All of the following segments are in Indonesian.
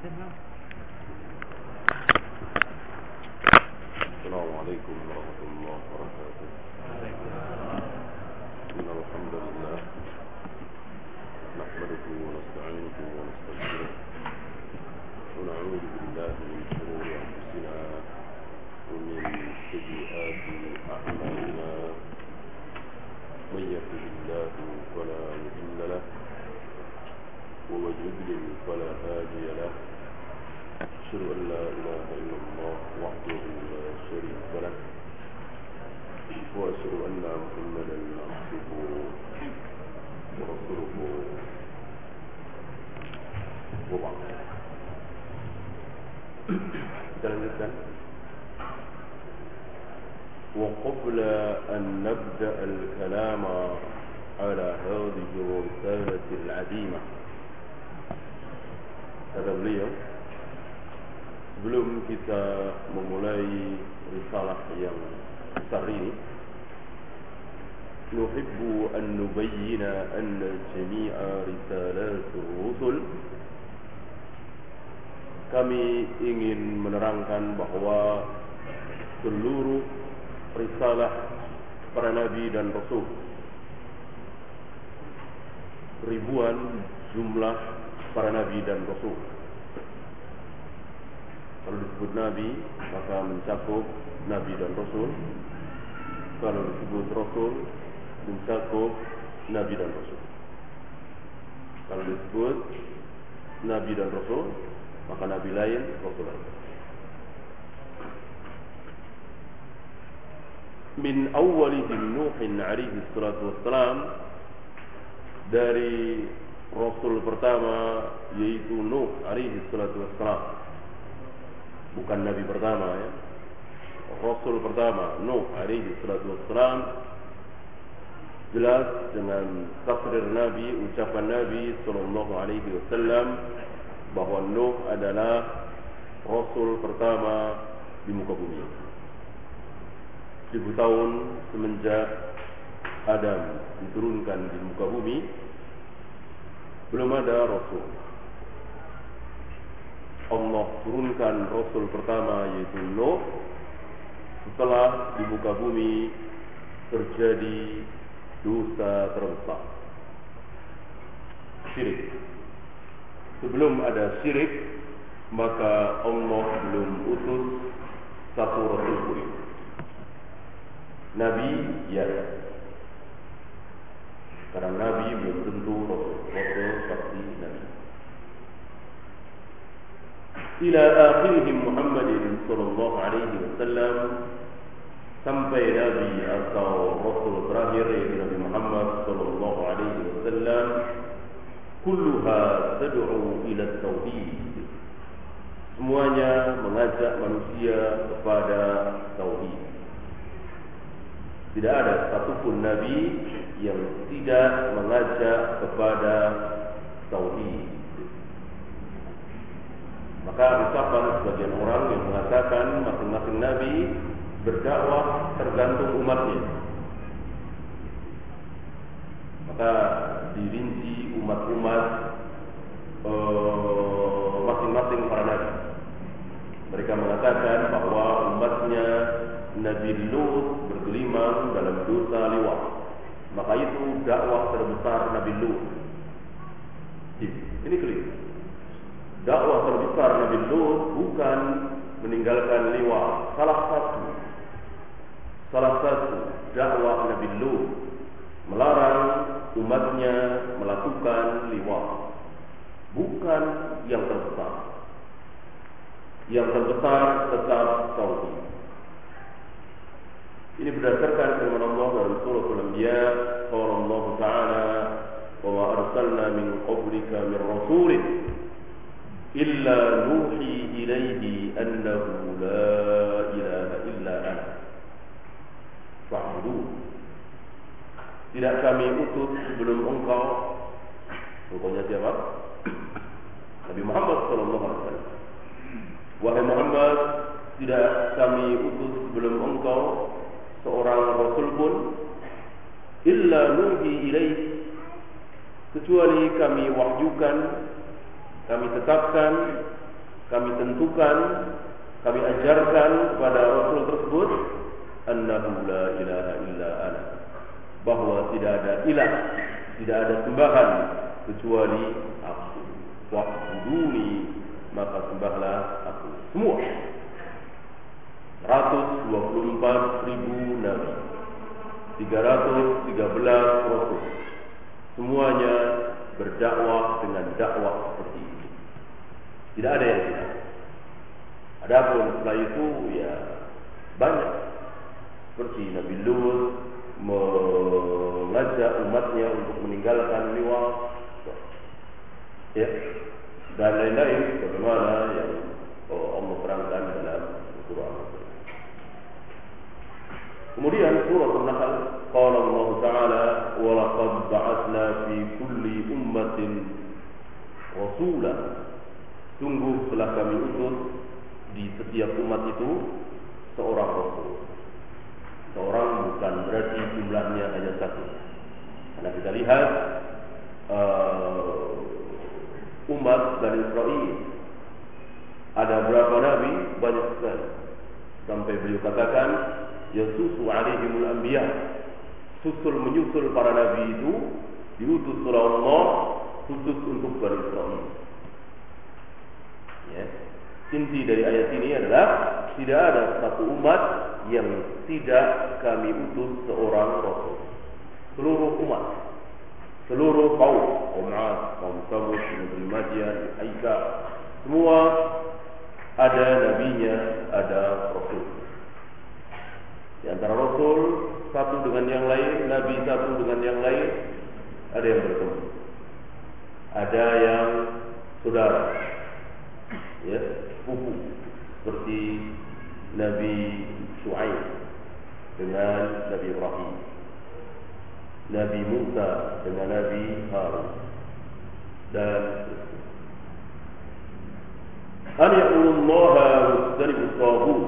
السلام عليكم ورحمة الله وبركاته. إن الحمد لله نحمده ونستعينه ونستغفره ونعوذ بالله من شرور أنفسنا ومن سيئات أعمالنا. من يهده الله فلا مضل له ومن يضلل فلا هادي له. أشهد أن لا إله إلا الله وحده لا شريك له وأشهد أن محمدا عبده ورسوله وبعد. Kita lanjutkan. وقبل أن نبدأ الكلام على هذه الرسالة العظيمة, kata beliau, sebelum kita memulai risalah yang besar ini, nuhibbu an nubayyina anna jami'a risalatul rusul, kami ingin menerangkan bahwa seluruh risalah para nabi dan rasul, ribuan jumlah para nabi dan rasul. Kalau disebut nabi, maka mencakup nabi dan rasul. Kalau disebut rasul, mencakup nabi dan rasul. Kalau disebut nabi dan rasul, maka nabi lain, rasul lain. Min awwalihim Nuhin alaihi salatu wassalam, dari rasul pertama yaitu Nuh alaihi salatu wassalam. Bukan nabi pertama, ya. Rasul pertama Nuh alaihi salatu wassalam, jelas dengan takrir nabi, ucapan nabi sallallahu alaihi wasallam bahwa Nuh adalah rasul pertama di muka bumi. 1000 tahun semenjak Adam diturunkan di muka bumi, belum ada rasul. Allah turunkan rasul pertama yaitu Nuh setelah di muka bumi terjadi dosa terbesar, syirik. Sebelum ada syirik, maka Allah belum utus satu rasul pun. Nabi, ya, karena nabi belum tentu rasul. Rasul pasti nabi. Ila akhirihim Muhammadin sallallahu alaihi wasallam, sampai nabi atau rasul terakhir yaitu Nabi Muhammad sallallahu alaihi wasallam, kulluha tad'u ila tauhid, semuanya mengajak manusia kepada tauhid. Tidak ada satupun nabi yang tidak mengajak kepada tauhid. Maka ucapan sebagian orang yang mengatakan masing-masing nabi berdakwah tergantung umatnya, maka dirinci umat-umat masing-masing para nabi. Mereka mengatakan bahwa umatnya Nabi Lut bergelimang dalam dosa liwat, maka itu dakwah terbesar Nabi Lut. Ini keliru. Dakwah terbesar Nabi Lut bukan meninggalkan liwat. Salah satu dakwah Nabi Lut melarang umatnya melakukan liwat, bukan yang terbesar. Yang terbesar tetap tauhid. Ini berdasarkan firman Allah dalam surah Al-Anbiya, qala Allah Ta'ala, wa ma arsalna min qablika min rasulin illa nuhi ilaihi annahu la ilaha illa ana fa'budu. Tidak kami utus sebelum engkau, engkaunya siapa? Nabi Muhammad sallallahu alaihi wasallam. Wahai Muhammad, tidak kami utus sebelum engkau seorang rasul pun illa nuhi ilaihi, kecuali kami wahyukan, kami tetapkan kami tentukan, kami ajarkan kepada Rasul tersebut, annahu la ilaha illa ana, bahwa tidak ada ilah, tidak ada sembahan kecuali aku. Wa'buduni, maka sembahlah aku. Semua 124.000 nabi, 313 rasul, semuanya berdakwah dengan dakwah seperti ini. Tidak ada yang tidak. Adapun setelah itu ya banyak, seperti Nabi Lut mengajak umatnya untuk meninggalkan liwat, ya, dan lain-lain bagaimana yang Allah terangkan dalam Al-Quran. Kemudian surah An-Nahl, qala Allah Ta'ala, wa laqad ba'atsna fi kulli ummatin rasula, sungguh telah kami utus di setiap umat itu seorang rasul. Seorang bukan berarti jumlahnya hanya satu. Karena kita lihat umat Bani Israel ada berapa nabi? Banyak sekali. Sampai beliau katakan, yasusu alaihimul anbiya, susul menyusul para nabi itu diutus oleh Allah khusus untuk Bani Israel. Ya. Inti dari ayat ini adalah tidak ada satu umat yang tidak kami utus seorang rasul. Seluruh umat, seluruh kaum Ad, kaum Samud, Negeri Madian, Aika, semua ada nabinya, ada rasul. Di antara rasul satu dengan yang lain, nabi satu dengan yang lain, ada yang bertemu, ada yang saudara, ya, sepupu, seperti Nabi Shu'aib dengan Nabi Ibrahim, Nabi Musa dengan Nabi Harun, dan an ya'budullaha wajtanibut taghut.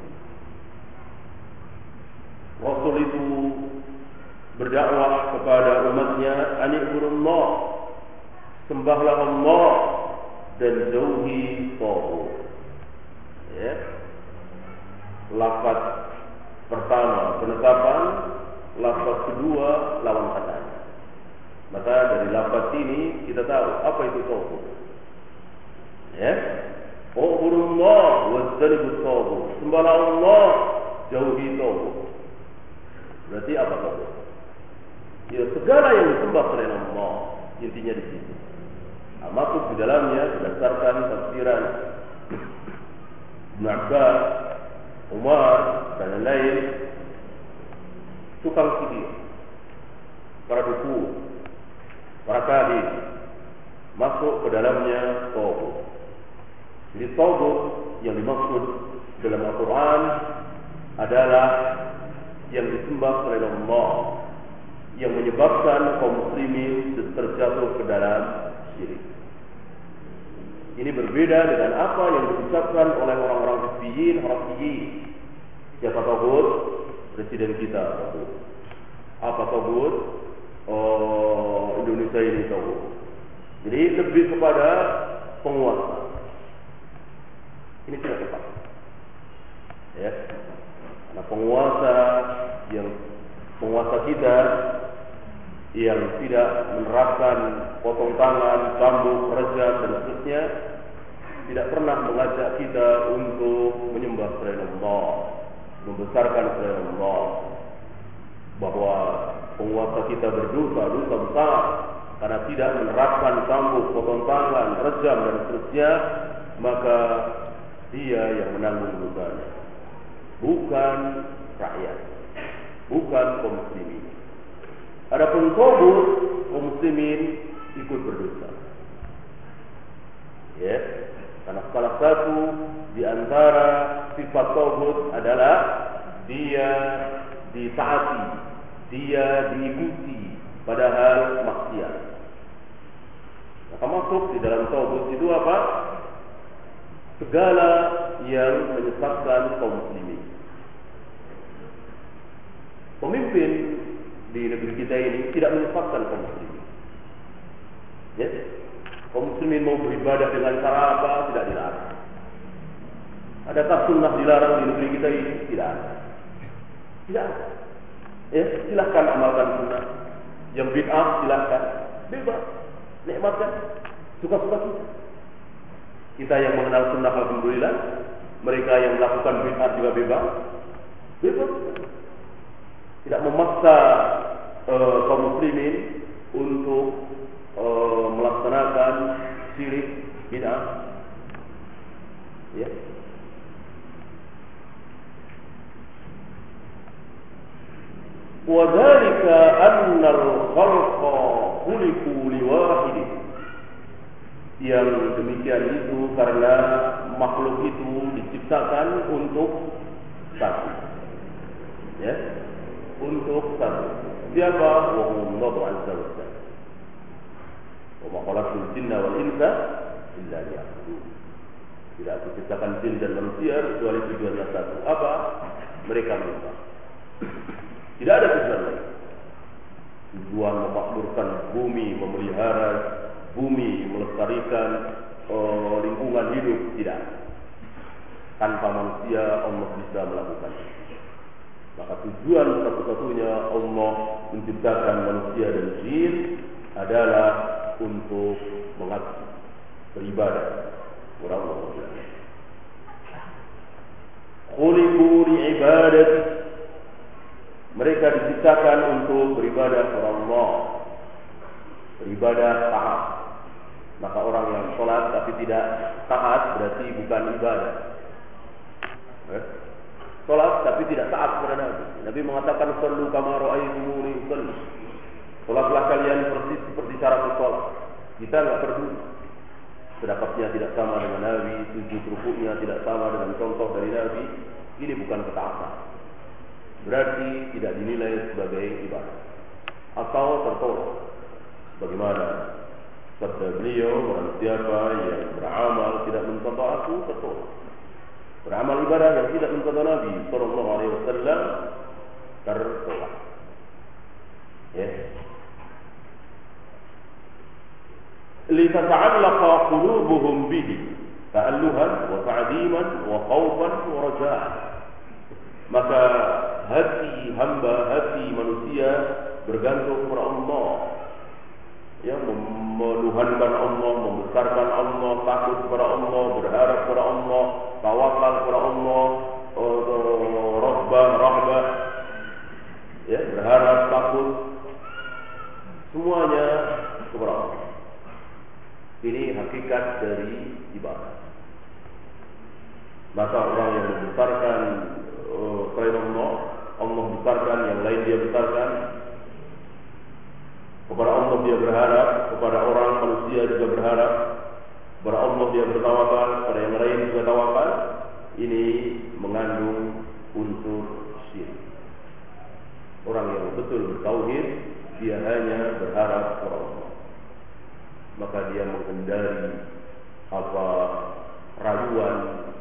Rasul itu berdakwah kepada umatnya, an ya'budullah, sembahlah Allah dan jauhi taghut. Ya. Lafaz pertama penetapan, lafaz kedua lawan katanya. Maka dari lafaz ini kita tahu apa itu taghut. Ya. Ubudullah wajtanibut taghut, sembahlah Allah, jauhi taghut. Berarti apa taghut? Ya, segala yang disembah selain Allah, intinya di sini. Masuk di dalamnya berdasarkan tafsiran Ibn Abbas, Umar dan lain-lain, tukang sihir, para dukun, para kahin, masuk ke dalamnya taghut. Jadi taghut yang dimaksud dalam Al-Quran adalah yang disembah selain Allah, yang menyebabkan kaum muslimin terjatuh ke dalam syirik. Ini berbeda dengan apa yang diucapkan oleh orang-orang hizbiyin, harafiyin. Siapa taghut? Presiden kita taghut. Apa taghut? Indonesia ini taghut. Jadi lebih kepada penguasa. Ini tidak tepat. Ya. Karena penguasa kita yang tidak menerapkan potong tangan, cambuk, rejam dan seterusnya, tidak pernah mengajak kita untuk menyembah selain Allah, membesarkan selain Allah, bahwa penguasa kita berdosa besar karena tidak menerapkan cambuk, potong tangan, rejam dan seterusnya, maka dia yang menanggung dosanya, bukan rakyat, bukan kaum muslimin. Adapun taghut, kaum muslimin ikut berdosa. Ya, karena salah satu di antara sifat taghut adalah dia ditaati, dia diikuti padahal maksiat. Maka masuk di dalam taghut itu apa? Segala yang menyesatkan kaum muslimin. Pemimpin di negeri kita ini tidak menyesatkan kaum muslimin. Ya, kaum muslimin mau beribadah dengan cara apa tidak dilarang. Adakah sunnah dilarang di negeri kita ini? Tidak ada. Tidak ada. Ya, silahkan amalkan sunnah. Yang bid'ah silahkan. Bebas. Nikmatkan. Suka-suka kita. Kita yang mengenal sunnah alhamdulillah. Mereka yang melakukan bid'ah juga bebas. Bebas. Tidak memaksa kaum muslimin untuk melaksanakan syirik bid'ah. Ya. وَذَلِكَ أَنَّ الْخَلْقَ خُلِقُوا لِوَاحِدٍ. Yang demikian itu karena makhluk itu diciptakan untuk satu. Ya, untuk satu. Siapa? Allah Azza wa Jalla. Wa ma khalaqtul jinna wal insa illa liya'budun. Tidak aku ciptakan jin dan manusia kecuali tujuannya satu. Apa? Mereka menyembah. Tidak ada tujuan lain. Tujuan memakmurkan bumi, memelihara bumi, melestarikan lingkungan hidup. Tidak. Tanpa manusia Allah bisa melakukan. Maka tujuan satu-satunya Allah menciptakan manusia dan jin adalah untuk mengabdi, beribadah kepada Allah. Khuliqu li'ibadati. Mereka diciptakan untuk beribadah kepada Allah, beribadah taat. Maka orang yang sholat tapi tidak taat berarti bukan ibadah. Sholat tapi tidak taat kepada Nabi. Nabi mengatakan sallu kama ra'aitumuni usalli. Sholatlah kalian persis seperti cara sholat. Kita enggak peduli. Sedekahnya tidak sama dengan Nabi, sujud rukuknya tidak sama dengan contoh dari Nabi. Ini bukan ketaatan. Berarti tidak dinilai sebagai ibadah atau tertolak. Bagaimana sabda beliau, barang siapa yang beramal tidak mencontoh aku, tertolak. Beramal ibadah yang tidak mencontoh Nabi sallallahu alaihi wasallam, tertolak. Ya. Litata'allaqa qulubuhum bihi ta'alluhan wa ta'ziman wa khawfan wa raja'an. Maka hati hamba, hati manusia bergantung kepada Allah. Ya, menuhankan Allah, membesarkan Allah, takut kepada Allah, berharap kepada Allah, tawakal kepada Allah, rahbah, ya, berharap, takut, semuanya kepada Allah. Ini hakikat dari ibadah. Maka orang yang membesarkan selain Allah, Allah besarkan, yang lain dia besarkan. Kepada Allah dia berharap, kepada orang manusia juga berharap, kepada Allah dia bertawakal, kepada yang lain juga tawakal. Ini mengandung unsur syirik. Orang yang betul bertauhid, dia hanya berharap kepada Allah. Maka dia menghindari rayuan,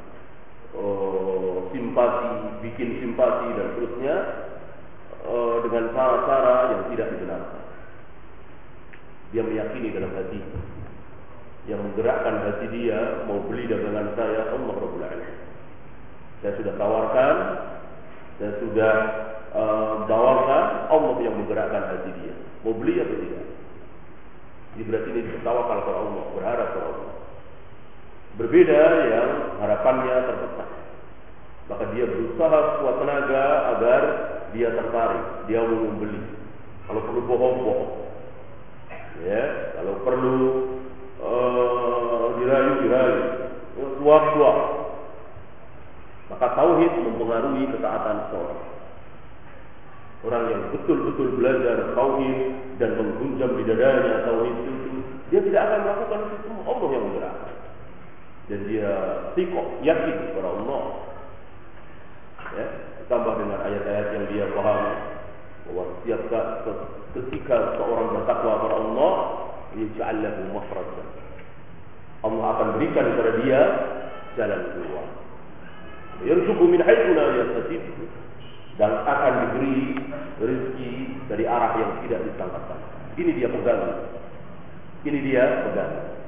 simpati, bikin simpati dan seterusnya dengan cara-cara yang tidak dibenarkan. Dia meyakini dalam hati, yang menggerakkan hati dia mau beli dagangan saya Allah Rabbul Alamin. Saya sudah tawarkan, saya sudah bawakan, Allah yang menggerakkan hati dia mau beli atau tidak. Jadi berarti ini bertawakal kepada Allah, berharap kepada Allah. Berbeda yang harapannya terpecah, maka dia berusaha sekuat tenaga agar dia tertarik, dia mau membeli. Kalau perlu bohong-bohong, ya, kalau perlu dirayu-dirayu, suap-suap. Maka tauhid mempengaruhi ketaatan seorang. Orang yang betul-betul belajar tauhid dan menggunjam di dadanya tauhid itu, dia tidak akan melakukan itu semua. Allah yang menggerakkan. Dan dia thiqah, yakin kepada Allah. Ya, ditambah dengan ayat-ayat yang dia pahami bahwa setiap ketika seorang bertakwa kepada Allah, yaj'al lahu makhrajan. Allah akan berikan kepada dia jalan keluar. Yarzuqu min haitsu la yahtasib, dan akan diberi rezeki dari arah yang tidak disangka-sangka. Ini dia pegang. Ini dia pegang.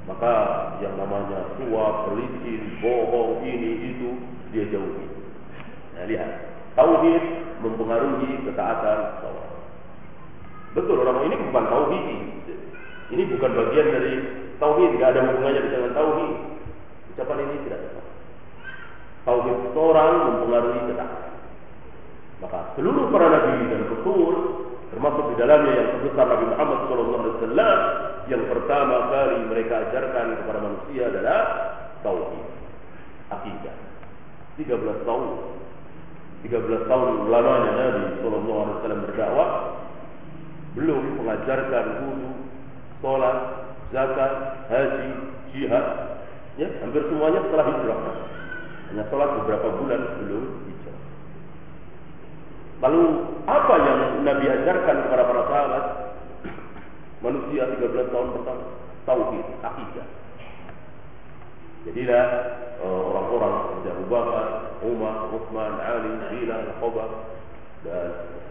Maka yang namanya suap, pelicin, bohong, ini itu dia jauhi. Nah, lihat, tauhid mempengaruhi ketaatan sholat. Betul, orang ini bukan tauhid. Ini bukan bagian dari tauhid, tidak ada hubungannya dengan tauhid. Ucapan ini tidak tepat. Tauhid seorang mempengaruhi ketaatan. Maka seluruh para nabi dan rasul, termasuk di dalamnya yang sebesar Nabi Muhammad SAW, yang pertama kali mereka ajarkan kepada manusia adalah tauhid, akidah. 13 tahun lamanya Nabi SAW berdakwah, belum mengajarkan wudu, sholat, zakat, haji, jihad, ya, hampir semuanya setelah hijrah. Hanya sholat beberapa bulan sebelum hijrah. Lalu apa yang Nabi ajarkan kepada para sahabat? Manusia 13 tahun pertama, tauhid, akidah. Jadilah orang-orang seperti Abu Bakar, Umar, Utsman, Ali, Bilal, Khobab, dan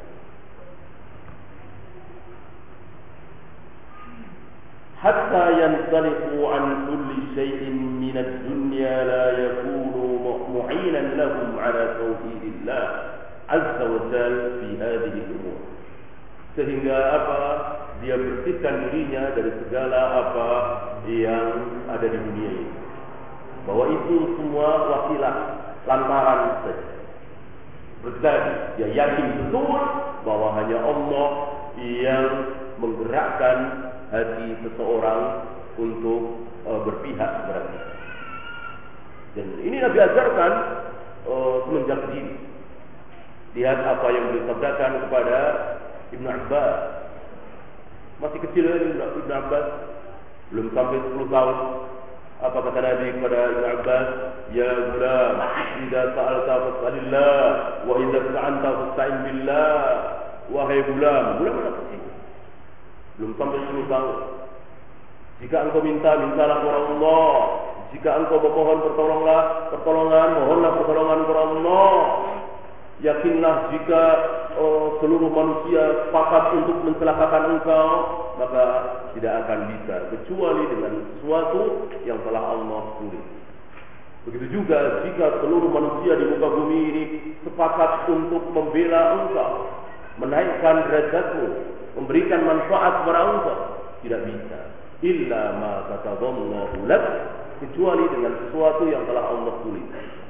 hatta yansaliqu an kulli shay'in min ad-dunya la yakunu mu'inan lahum ala tauhidillah azza wa jalla fi hadhihi al-umur. Sehingga apa? Dia bersihkan dirinya dari segala apa yang ada di dunia ini. Bahwa itu semua wasilah, lantaran saja. Berarti dia yakin betul bahwa hanya Allah yang menggerakkan hati seseorang untuk berpihak kepada dia. Dan ini Nabi ajarkan semenjak dini. Lihat apa yang beliau sabdakan kepada Ibnu Abbas. Masih kecil Ibnu Abbas, belum sampai 10 tahun. Apa kata Nabi kepada Ibnu Abbas? Ya gulam, idza sa'alta fas'alillah, wa idza sta'anta fasta'in billah. Wahai gulam anak kecil, belum sampai 10 tahun. Jika engkau mintalah kepada Allah. Jika engkau memohon pertolongan, mohonlah pertolongan kepada Allah. Yakinlah jika seluruh manusia sepakat untuk mencelakakan engkau, maka tidak akan bisa kecuali dengan sesuatu yang telah Allah tulis. Begitu juga jika seluruh manusia di muka bumi ini sepakat untuk membela engkau, menaikkan derajatmu, memberikan manfaat kepada engkau, tidak bisa. Illa ma kataballahu lak, kecuali dengan sesuatu yang telah Allah tulis.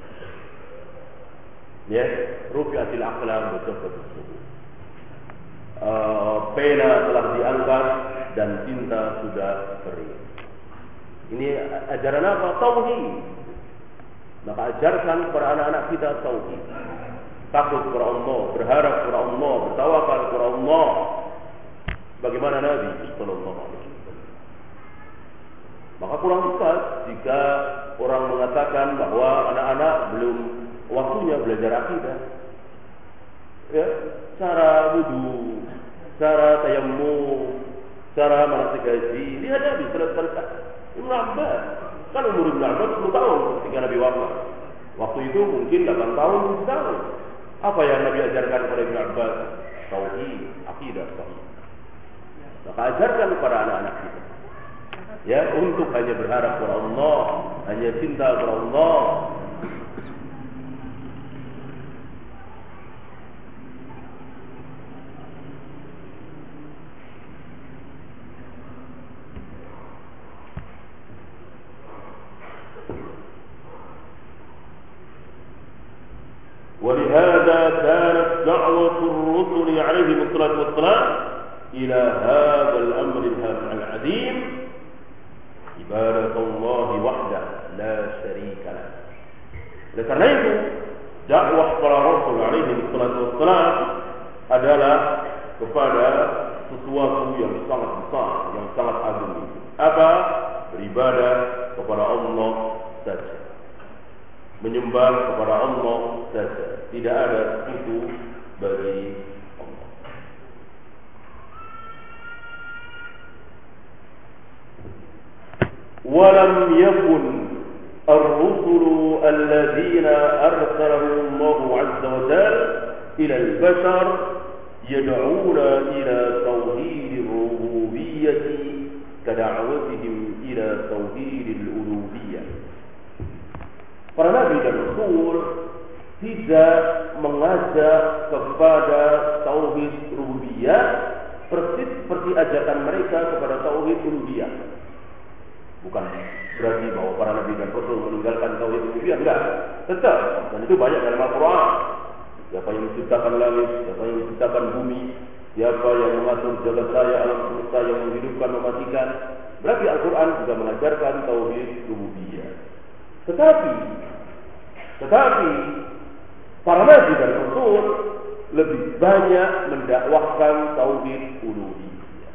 Ya, rufi'atil aqlam wa jaffatus sudur. Pena telah diangkat dan tinta sudah kering. Ini ajaran apa? Tauhid. Maka ajarkan kepada anak-anak kita tauhid. Takut kepada Allah, berharap kepada Allah, bertawakal kepada Allah. Bagaimana Nabi sallallahu alaihi wasallam. Maka kurang tepat jika orang mengatakan bahwa anak-anak belum waktunya belajar akidah. Ya, cara wudu, cara tayammum, cara manasik haji, lihat Nabi selesai. Ibnu Abbas, kan umur Ibnu Abbas 10 tahun ketika Nabi wafat. Waktu itu mungkin 8 tahun, 7 tahun. Apa yang Nabi ajarkan kepada Ibnu Abbas? Tauhid, akidah sahih. Maka ajarkan kepada anak-anak kita. Ya, untuk hanya berharap kepada Allah, hanya cinta kepada Allah. ولهذا كانت دعوة الرسل عليهم الصلاة والسلام إلى هذا الأمر العظيم عبادة الله وحده لا شريك له. Oleh karena itu, dakwah para Rasul alaihi wassalatu wassalam adalah kepada sesuatu yang sangat besar, yang sangat agung. Apa? Beribadah kepada Allah saja. Menyembah kepada Allah saja. Tidak ada sekutu bagi Allah. Walam yakun ar-rusulu alladhina arsalahum Allah azza wa jalla ila al-bashar yad'una ila tauhid ar-rububiyyah kada'awatihim ila tauhidil uluhiyah. Para nabi dan rasul tidak mengajak kepada tauhid rububiyah persis seperti ajakan mereka kepada tauhid uluhiyah. Bukan berarti bahwa para nabi dan rasul meninggalkan tauhid rububiyah, enggak. Tetap, dan itu banyak dalam Al-Quran. Siapa yang menciptakan langit, siapa yang menciptakan bumi, siapa yang mengatur jagat raya alam semesta, yang menghidupkan, mematikan. Berarti Al-Quran juga mengajarkan tauhid rububiyah. Tetapi para nabi dan rasul lebih banyak mendakwahkan tauhid uluhiyah.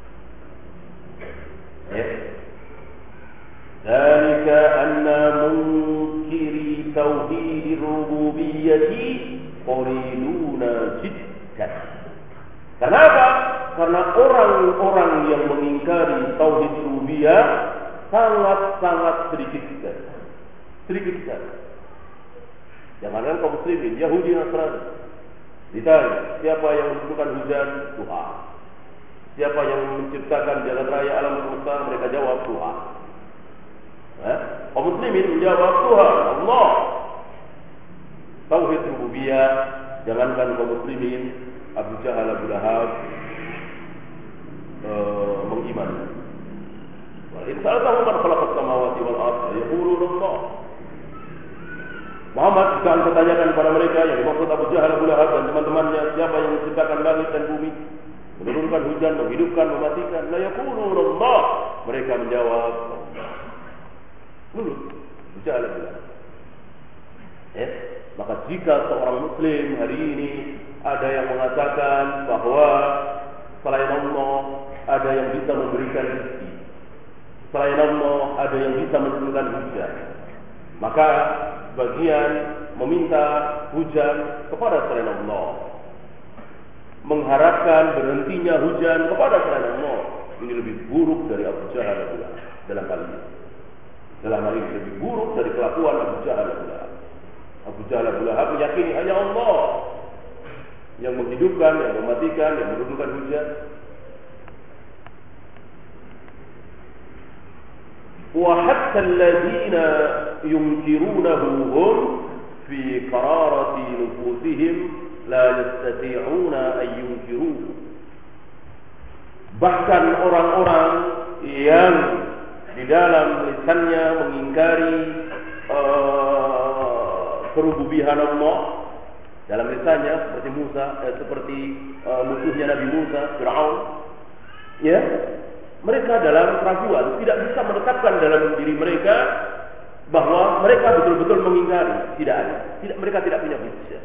Dzalika anna munkiri tauhid rububiyyah qaliluna jiddan. Kenapa? Karena orang-orang yang mengingkari tauhid rububiyah sangat-sangat sedikit sekali. Jangankan kaum muslimin, Yahudi Nasrani. Ditanya, siapa yang menentukan hujan? Tuhan. Siapa yang menciptakan jagat raya alam semesta? Mereka jawab Tuhan. Kaum muslimin menjawab Tuhan, Allah. Tauhid rububiyah, jangankan kaum muslimin, Abu Jahal, Abu Lahab mengimani. Wa in sa'altahu man khalaqas samawati wal ardh yaquluna Allah. Muhammad, jika anda tanyakan kepada mereka yang dimaksud Abu Jahal, Abu Lahab dan teman-temannya, siapa yang menciptakan langit dan bumi, menurunkan hujan, menghidupkan, mematikan, la yaquluna Allah. Mereka menjawab Allah. Abu Jahal, Abu Lahab. Maka jika seorang muslim hari ini ada yang mengatakan bahwa selain Allah ada yang bisa memberikan rezeki, selain Allah ada yang bisa menurunkan hujan, maka bagian meminta hujan kepada selain Allah, mengharapkan berhentinya hujan kepada selain Allah, ini lebih buruk dari Abu Jahal dalam hal ini. Dalam hal ini lebih buruk dari kelakuan Abu Jahal. Abu Jahal meyakini hanya Allah yang menghidupkan, yang mematikan, yang menurunkan hujan. وحتى الذين ينكرونه هم في قرارة نفوسهم لا يستطيعون أن ينكروه. Bahkan orang-orang yang di dalam lisannya mengingkari kerububihan Allah dalam lisannya, seperti seperti musuhnya Nabi Musa, Fir'aun, ya. Mereka dalam keraguan tidak bisa menetapkan dalam diri mereka bahwa mereka betul-betul mengingkari. Mereka tidak punya hujjah.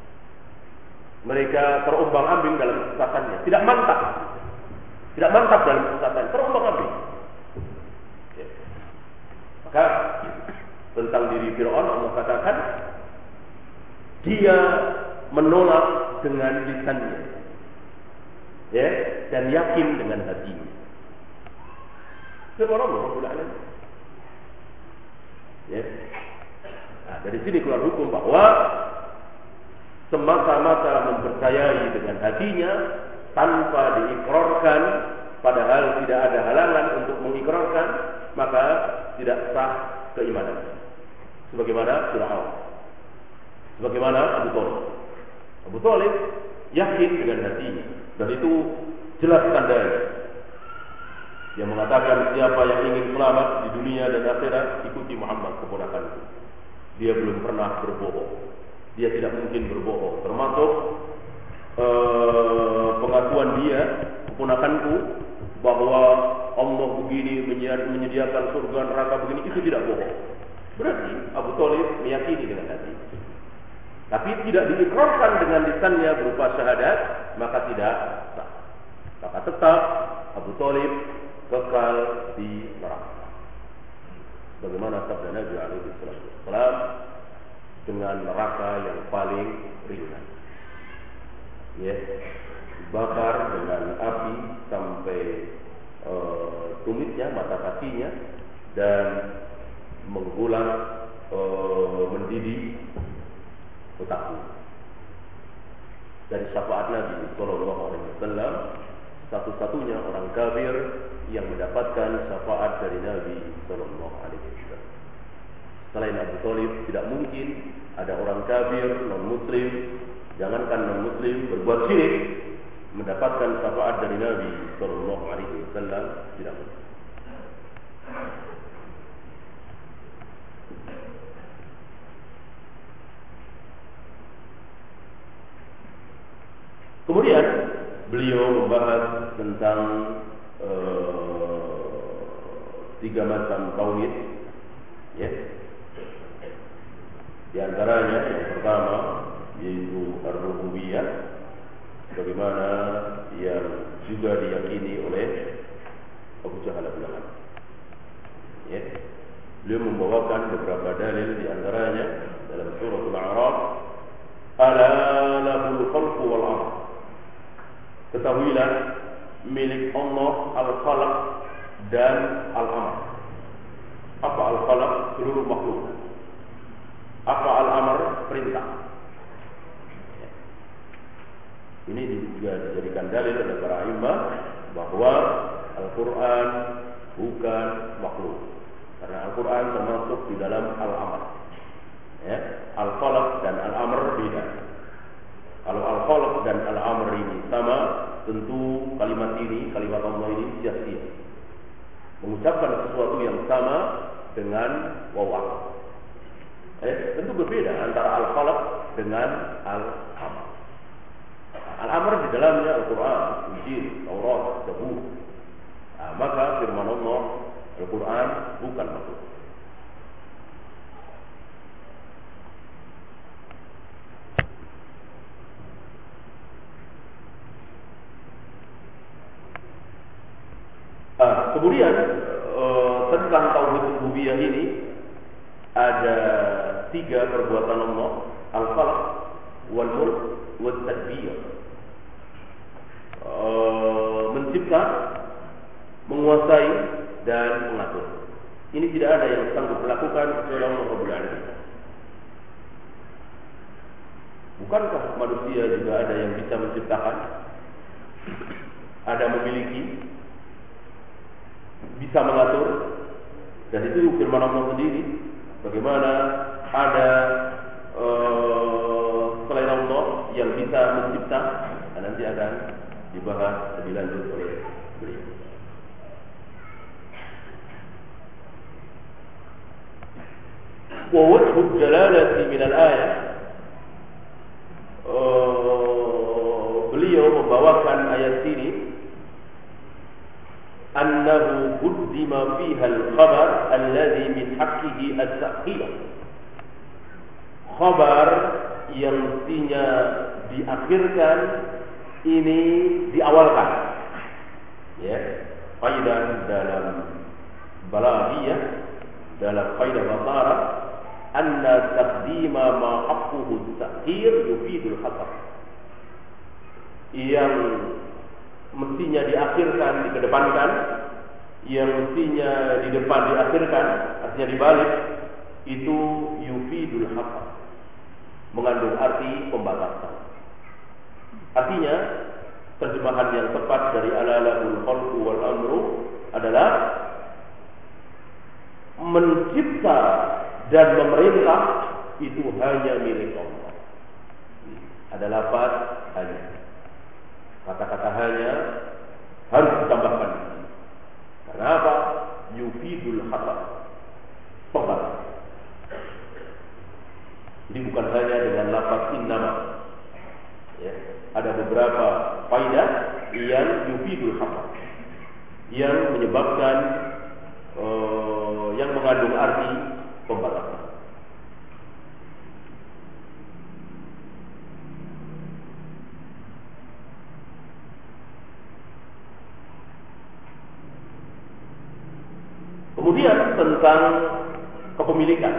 Mereka terombang-ambing dalam kesesatannya, tidak mantap dalam kesesatan, terombang-ambing. Maka tentang diri Fir'aun Allah katakan dia menolak dengan lisannya, dan yakin dengan hatinya. Nah, dari sini keluar hukum bahwa semata-mata mempercayai dengan hatinya tanpa diikrarkan, padahal tidak ada halangan untuk mengikrarkan, maka tidak sah keimanan. Sebagaimana Fir'aun, sebagaimana Abu Thalib yakin dengan hatinya, dan itu jelas tandanya. Yang mengatakan siapa yang ingin selamat di dunia dan akhirat, ikuti Muhammad keponakanku. Dia belum pernah berbohong. Dia tidak mungkin berbohong. Termasuk pengakuan dia, keponakanku, bahwa Allah begini menyediakan surga neraka begini, itu tidak bohong. Berarti Abu Thalib meyakini dengan hati. Tapi tidak diikrarkan dengan lisannya berupa syahadat, maka tidak sah. Maka tetap Abu Thalib kekal di neraka. Bagaimana sabda Nabi alaihi wasallam dengan neraka yang paling ringan, dibakar dengan api sampai tumitnya, mata kakinya, dan menggulang mendidih otaknya. Dari syafaat Nabi sallallahu alaihi wasallam, satu-satunya orang kafir yang mendapatkan syafaat dari Nabi Sallallahu Alaihi Wasallam. Selain Abu Thalib, tidak mungkin ada orang kafir non-Muslim, jangankan non-Muslim, berbuat syirik mendapatkan syafaat dari Nabi Sallallahu Alaihi Wasallam, tidak mungkin. Kemudian beliau membahas tentang 3 macam tauhid, ya. Di antaranya yang pertama yaitu ar-rububiyah, bagaimana yang juga diyakini oleh Abu Jahal Abu Lahab. Ya. Beliau membawakan beberapa dalil, di antaranya dalam surah Al-A'raf, ala lahul khalqu wal amr. Ketahuilah milik Allah al-khalq dan al-amr. Apa al-khalq? Seluruh makhluk. Apa al-amr? Perintah. Ini juga dijadikan dalil oleh para imam bahwa Al-Quran bukan makhluk, karena Al-Quran termasuk di dalam al-amr. Ya, al-khalq dan al-amr beda. Kalau al-khalq dan al-amr ini sama, tentu kalimat Allah ini sia-sia. Mengucapkan sesuatu yang sama dengan waw. Tentu berbeda antara al-khalq dengan al-amr. Al-amr di dalamnya Al-Quran, Injil, Taurat, Zabur. Maka firman Allah, Al-Quran bukan makhluk. Kemudian tentang tauhid rububiyah ini ada 3 perbuatan Allah: al-khalq, wal mulk, wal tadbir. Mencipta, menguasai, dan mengatur. Ini tidak ada yang sanggup melakukan kecuali Allah Rabbul Alamin. Bukankah manusia juga ada yang bisa menciptakan, ada memiliki, bisa mengatur? Dan itu firman Allah sendiri. Bagaimana ada selain Allah yang bisa mencipta? Dan nanti akan dibahas lebih lanjut oleh beliau. Wa wajhu jalalati min al-ayah, beliau membawakan ayat ini, annahu quddima fiha al-khabar alladhi min haqqihi at-ta'khir. Khabar yang mestinya diakhirkan ini diawalkan. Ya, kaidah dalam balaghiyah, dalam kaidah basara, anna taqdima ma haqquhu at-ta'khir yufidul hasar. Yang mestinya diakhirkan dikedepankan, yang mestinya di depan diakhirkan, artinya dibalik, itu yufidul hasar, mengandung arti pembatasan. Artinya terjemahan yang tepat dari alalahul khalqu wal amru adalah mencipta dan memerintah itu hanya milik Allah. Ada lafaz hanya. Kata-kata hanya harus ditambahkan. Karena apa? Yufidul hasar, pembatas. Jadi bukan hanya dengan lafaz innama. Ya, ada beberapa faidah yang yufidul hasar, yang menyebabkan yang mengandung arti pembatasan. Kemudian tentang kepemilikan.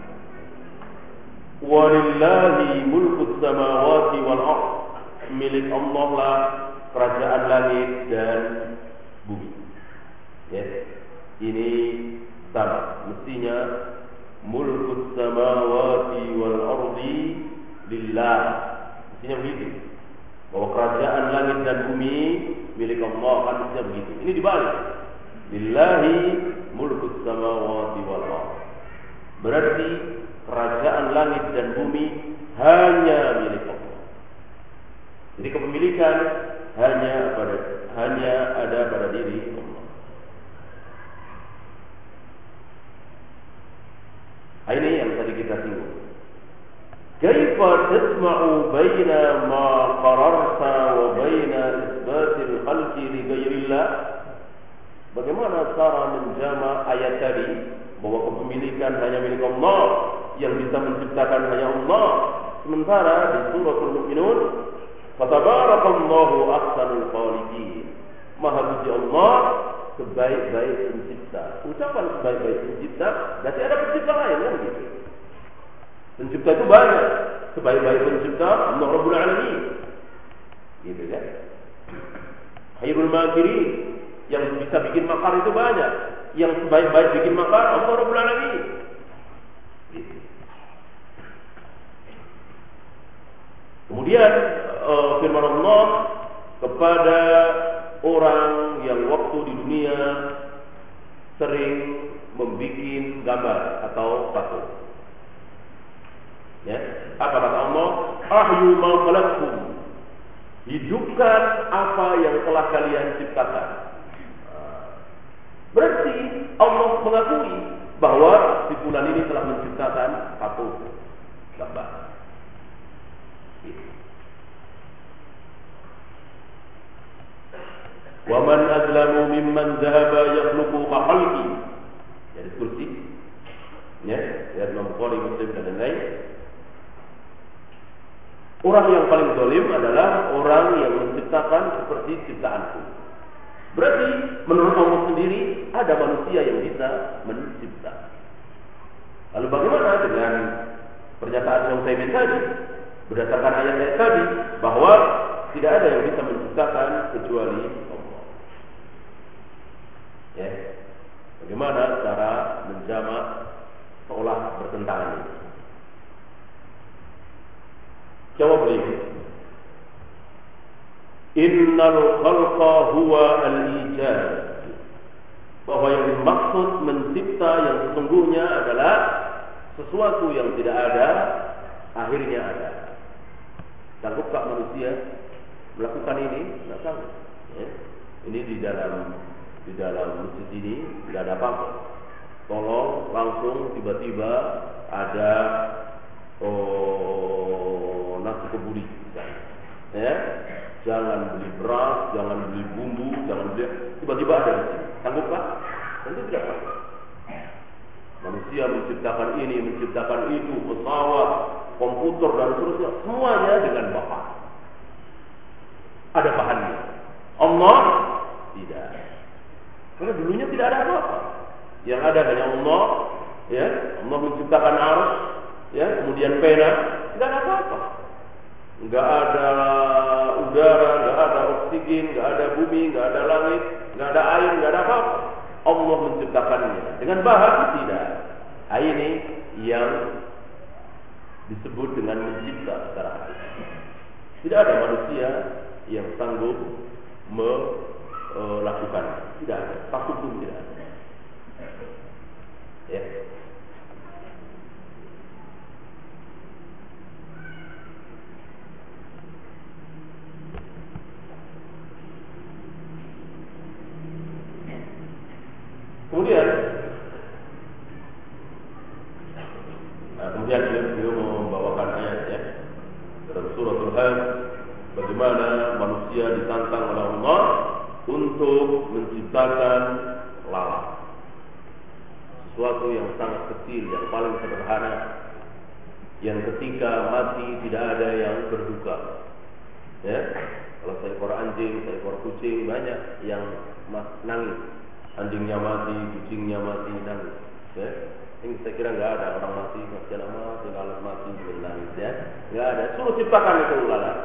Walillahi mulkus samawati wal ardh. Milik Allah lah kerajaan langit dan bumi. Ya. Ini sama. Mestinya mulkus samawati wal ardi lillah. Mestinya begitu. Bahwa kerajaan langit dan bumi milik Allah, hadisnya begitu. Ini dibalik. Lillahi mulkus samawati wal ardh. Berarti kerajaan langit dan bumi hanya milik Allah. Jadi kepemilikan hanya ada pada diri Allah. Ini yang tadi kita singgung. Kaifa tasma'u baina ma qararta wa baina isbatil khalqi li ghairillah? Bagaimana cara menjama ayat tadi bahwa kepemilikan hanya milik Allah, yang bisa menciptakan hanya Allah, sementara di suratul Mu'minun fatabarakallahu ahsanul khaliqin. Maha suci Allah, sebaik-baik pencipta. Ucapan sebaik-baik pencipta, berarti ada pencipta lain kan gitu. Pencipta itu banyak. Sebaik-baik pencipta Allah Rabbul Alamin. Gitu kan? Khairul makirin, yang bisa bikin makar itu banyak. Yang sebaik-baik bikin makar Allah Rabbul Alamin. Gitu. Kemudian firman Allah kepada orang yang waktu di dunia sering membuat gambar atau patung. Ya, apa kata Allah? Ahyu ma khalaqtum. Hidupkan apa yang telah kalian ciptakan. Berarti Allah mengakui bahwa si fulan ini telah menciptakan patung, gambar. Wa man azlamu mimman dhahaba yakhluqu ka khalqi. Jadi kursi. Ya, ayat Bukhari, Muslim dan lain-lain. Orang yang paling zalim adalah orang yang menciptakan seperti ciptaanku. Berarti menurut Allah sendiri ada manusia yang bisa mencipta. Lalu bagaimana dengan pernyataan Syekh Utsaimin tadi? Berdasarkan ayat-ayat tadi bahwa tidak ada yang bisa menciptakan kecuali Allah. Ya. Bagaimana cara menjamak seolah bertentangan ini? Jawab beliau, innal khalqa huwa al-ijad. Bahwa yang dimaksud mencipta yang sesungguhnya adalah sesuatu yang tidak ada, akhirnya ada. Sanggupkah manusia melakukan ini? Tidak sanggup. Ya. Ini di dalam masjid ini tidak ada apa-apa. Tolong langsung tiba-tiba ada nasi kebuli, ya, jangan beli beras, jangan beli bumbu, jangan beli, tiba-tiba ada di sini. Sanggupkah? Tentu tidak sanggup. Manusia menciptakan ini, menciptakan itu, pesawat, komputer dan seterusnya, semuanya dengan bahan. Ada bahannya. Allah tidak. Karena dulunya tidak ada apa-apa. Yang ada hanya Allah, ya. Allah menciptakan arus, ya, kemudian pena, tidak ada apa-apa. Enggak ada udara, enggak ada oksigen, enggak ada bumi, enggak ada langit, enggak ada air, enggak ada apa-apa. Allah menciptakannya dengan bahan tidak. Ini yang disebut dengan mencipta secara hakiki. Tidak ada manusia yang sanggup melakukan. Tidak ada, takut pun tidak ada. Ya. Kemudian beliau membawakan ayat, ya, dalam suratul Hajj, bagaimana manusia ditantang oleh Allah untuk menciptakan lalat, sesuatu yang sangat kecil, yang paling sederhana, yang ketika mati tidak ada yang berduka. Ya, kalau seekor anjing, seekor kucing, banyak yang nangis. Anjingnya mati, kucingnya mati, nangis. Ya. Ini saya kira nggak ada orang mati, lalat mati, nangis. Ya, nggak ada. Suruh ciptakan itu lalat.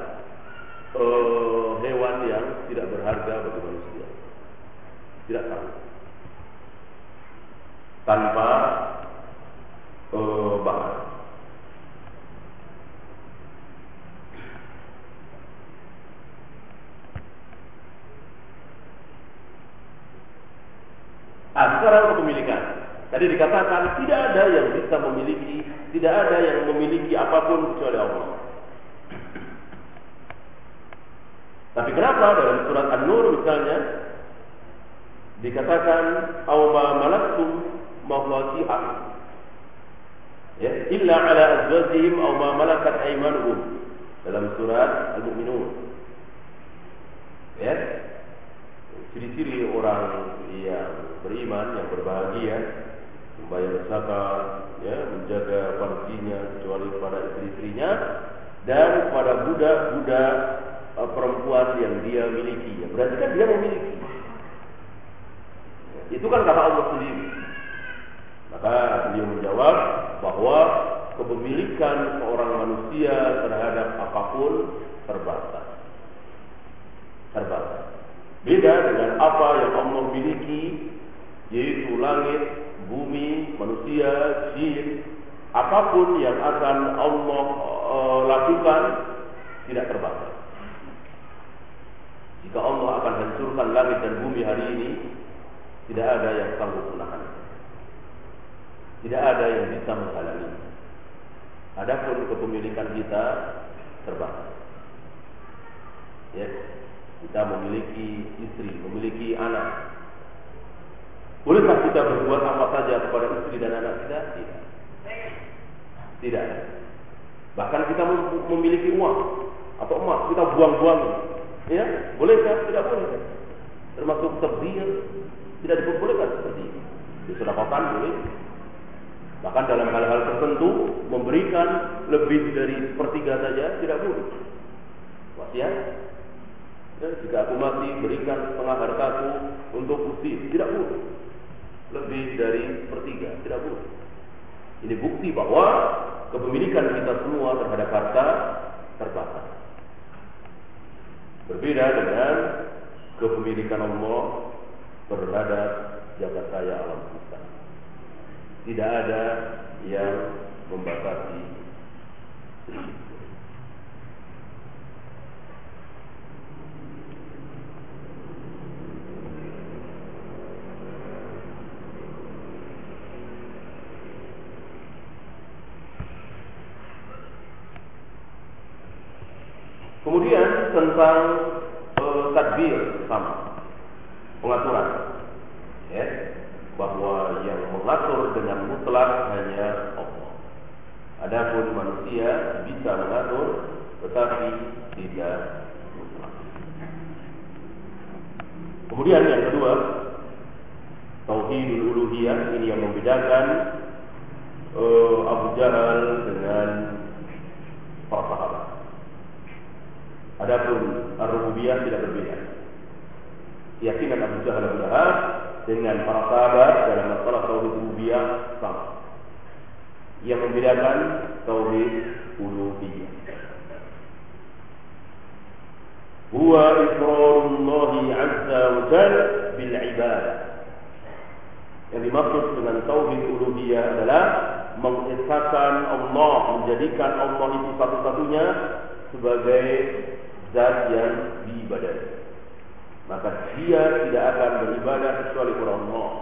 Hewan yang tidak berharga bagi manusia, tidak tahu, tanpa bahan. Tadi dikatakan tidak ada yang bisa memiliki, tidak ada yang memiliki apapun kecuali Allah. Tapi kenapa dalam surat An-Nur misalnya dikatakan awma malakum mawasi'ah, ya, illa ala azwajihim aw ma malakat aymanuhum, dalam surat Al-Mu'minun. Ya, ciri-ciri orang yang beriman, yang berbahagia, membayar zakat, ya, menjaga farjinya kecuali kepada istri-istrinya dan kepada budak-budak perempuan yang dia miliki. Ya, berarti kan dia memiliki. Itu kan kata Allah sendiri. Maka beliau menjawab bahwa kepemilikan seorang manusia terhadap apapun terbatas. Beda dengan apa yang Allah miliki, yaitu langit, bumi, manusia, jin. Apapun yang akan Allah lakukan tidak terbatas. Jika Allah akan hancurkan langit dan bumi hari ini, tidak ada yang sanggup menahan. Tidak ada yang bisa menghalangi. Adapun kepemilikan kita terbatas. Ya, kita memiliki istri, memiliki anak. Bolehkah kita berbuat apa saja kepada istri dan anak kita? Tidak. Bahkan kita memiliki uang atau emas, kita buang-buang. Ya, bolehkah? Tidak boleh. Termasuk tabdzir, tidak diperbolehkan seperti ini. Disedekahkan boleh. Bahkan dalam hal-hal tertentu memberikan lebih dari sepertiga saja tidak boleh. Wasiat, ya, jika aku mati berikan setengah hartaku untuk usir, tidak boleh. Lebih dari sepertiga tidak boleh. Ini bukti bahwa kepemilikan kita semua terhadap harta terbatas. Berbeda dengan kepemilikan Allah terhadap jagat raya alam semesta. Tidak ada yang membatasi diri. Kemudian tentang tadbir sama pengaturan, ya, bahwa yang mengatur dengan mutlak hanya Allah. Adapun manusia bisa mengatur, tetapi tidak mutlak. Kemudian yang kedua, tauhidul uluhiyah. Ini yang membedakan Abu Jahal dengan para sahabat. Adapun ar-rububiyah tidak berbeda. Keyakinan Abu Jahal dengan para sahabat dalam masalah tauhid rububiyah sama. Yang membedakan tauhid uluhiyah. Huwa iqrarullah azza wa jalla bil ibadah. Yang dimaksud dengan tauhid uluhiyah adalah mengesahkan Allah, menjadikan Allah itu satu-satunya sebagai zat yang diibadahi. Maka dia tidak akan beribadah kecuali kepada Allah.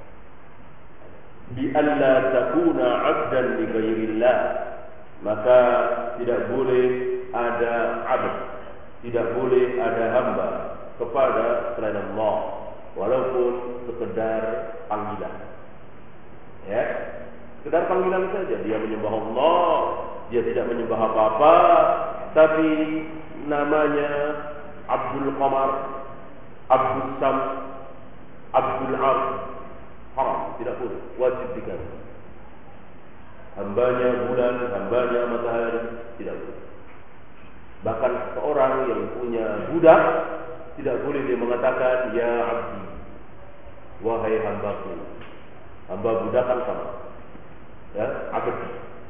Bi alla takuna 'abdan li ghairillah. Maka tidak boleh ada 'abd, tidak boleh ada hamba kepada selain Allah, walaupun sekedar panggilan. Ya, sekedar panggilan saja. Dia menyembah Allah, dia tidak menyembah apa-apa, tapi namanya Abdul Qamar, Abdul Sam, Abdul Ar, haram, tidak boleh, wajib diganti. Hambanya bulan, hambanya matahari, tidak boleh. Bahkan seorang yang punya budak tidak boleh dia mengatakan ya abdi, wahai hambaku. Hamba budak kan sama, ya, abdi.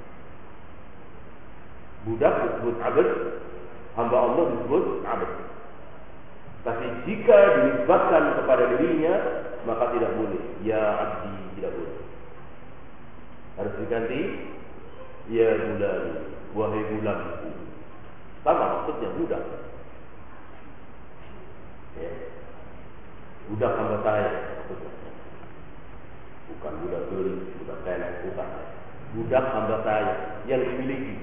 Budak disebut abd, hamba Allah disebut abd. Tapi jika dinisbatkan kepada dirinya, maka tidak boleh ya abdi, tidak boleh. Harus diganti ya bulan, wahai bulanku. Sama maksudnya budak. Ya. Budak hamba saya. bukan budak beli, budak tenek, bukan. Budak hamba saya yang dimiliki,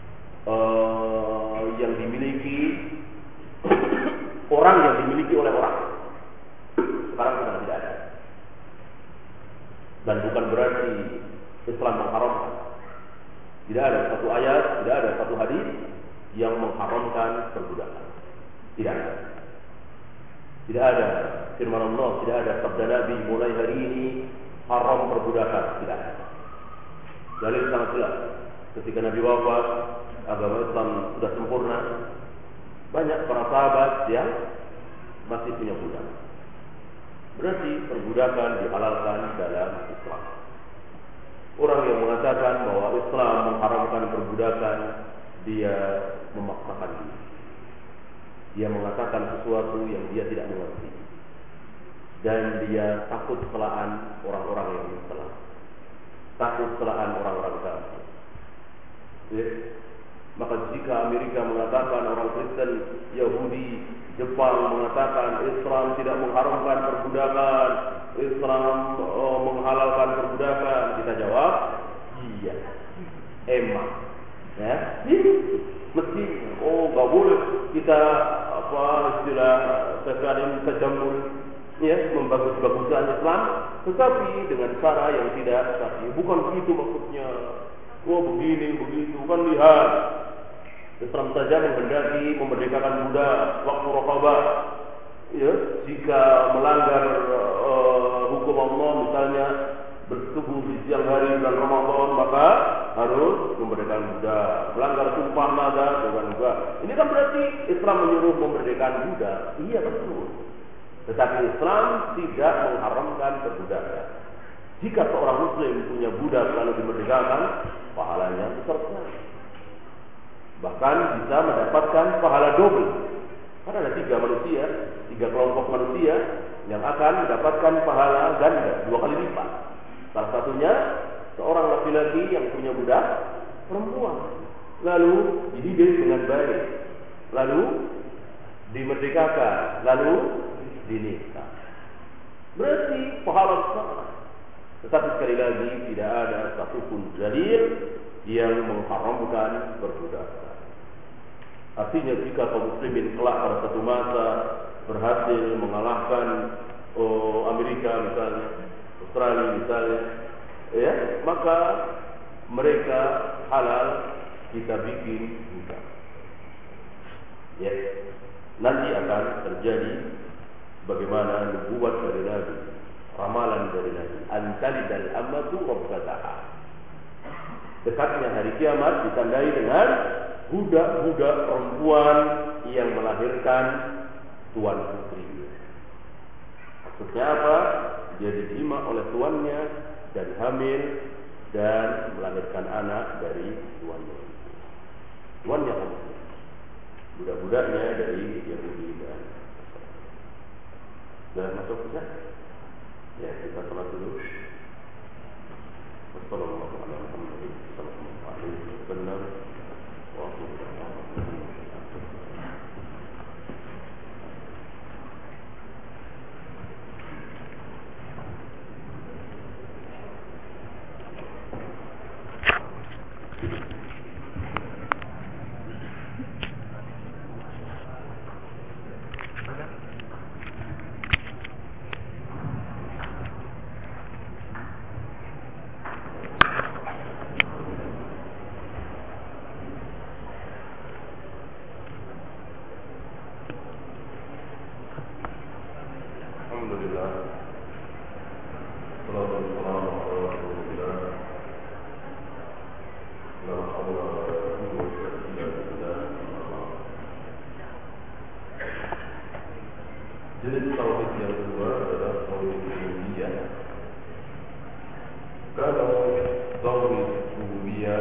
orang yang dimiliki oleh orang. Sekarang sudah tidak ada. Dan bukan berarti Islam mengharamkan. Tidak ada satu ayat, tidak ada satu hadis yang mengharamkan perbudakan. Tidak ada. Tidak ada firman Allah, tidak ada sabda Nabi mulai hari ini haram perbudakan. Tidak ada. Dalil sangat jelas. Ketika Nabi wafat, agama Islam sudah sempurna. Banyak para sahabat yang masih punya budak. Berarti perbudakan dihalalkan dalam Islam. Orang yang mengatakan bahwa Islam mengharamkan perbudakan, dia memaksakan diri. Dia mengatakan sesuatu yang dia tidak mengerti. Dan dia takut celaan orang-orang yang Islam. Takut celaan orang-orang kafir. Ya. Maka jika Amerika mengatakan, orang Kristen, Yahudi, Jepang mengatakan Islam tidak mengharamkan perbudakan, Islam menghalalkan perbudakan, kita jawab, iya, emang, ya, mesti, nggak boleh kita istilah sekarang tajamul, ya, membagus-baguskan Islam, tetapi dengan cara yang tidak syar'i. Bukan begitu maksudnya. Begini, begitu, kan lihat. Islam saja menghendaki memerdekakan budak waktu raqabah. Ya, jika melanggar hukum Allah, misalnya bertubuh di siang hari bulan Ramadan, maka harus memerdekakan budak. Melanggar sumpah nada juga. Ini kan berarti Islam menyuruh memerdekakan budak. Iya betul. Tetapi Islam tidak mengharamkan perbudakan. Jika seorang Muslim punya budak lalu dimerdekakan, pahalanya besar sekali. Bahkan bisa mendapatkan pahala double. Karena ada 3 kelompok manusia yang akan mendapatkan pahala ganda 2 kali lipat. Salah satunya seorang laki-laki yang punya budak perempuan, lalu dididik dengan baik, lalu dimerdekakan, lalu dinikah. Berarti pahala besar. Tetapi sekali lagi tidak ada satupun dalil yang mengharamkan perbudakan. Artinya jika kaum muslimin kelak pada satu masa berhasil mengalahkan Amerika misalnya, Australia misalnya, ya, maka mereka halal kita bikin budak. Ya, nanti akan terjadi bagaimana nubuat dari Nabi, ramalan dari Nabi, antalidal amatu rabbataha. Dekatnya hari kiamat ditandai dengan budak-budak perempuan yang melahirkan tuan putri. Maksudnya apa? Dia diterima oleh tuannya dan hamil dan melahirkan anak dari tuannya. Tuannya hamil. Budak-budaknya dari Yahudi dan sudah masuk bisa? Ya, kita sholat dulu. Wassalamualaikum warahmatullahi wabarakatuh. Jenis tauhid yang kedua adalah tauhid rububiyah. Kalau tauhid rububiyah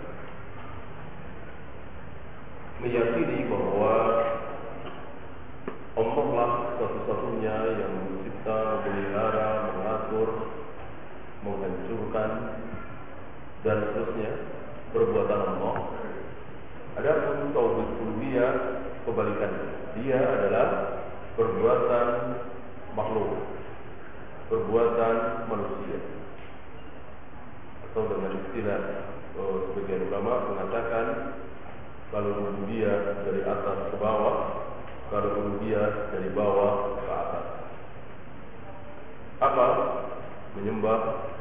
meyakini bahwa Allah lah satu-satunya yang mencipta, memelihara, mengatur, menghancurkan dan seterusnya perbuatan Allah. Adapun tauhid rububiyah kebalikannya, dia adalah perbuatan makhluk, perbuatan manusia. atau dengan istilah sebagian ulama mengatakan kalau rububiyah dari atas ke bawah, kalau rububiyah dari bawah ke atas. Apa? Menyembah,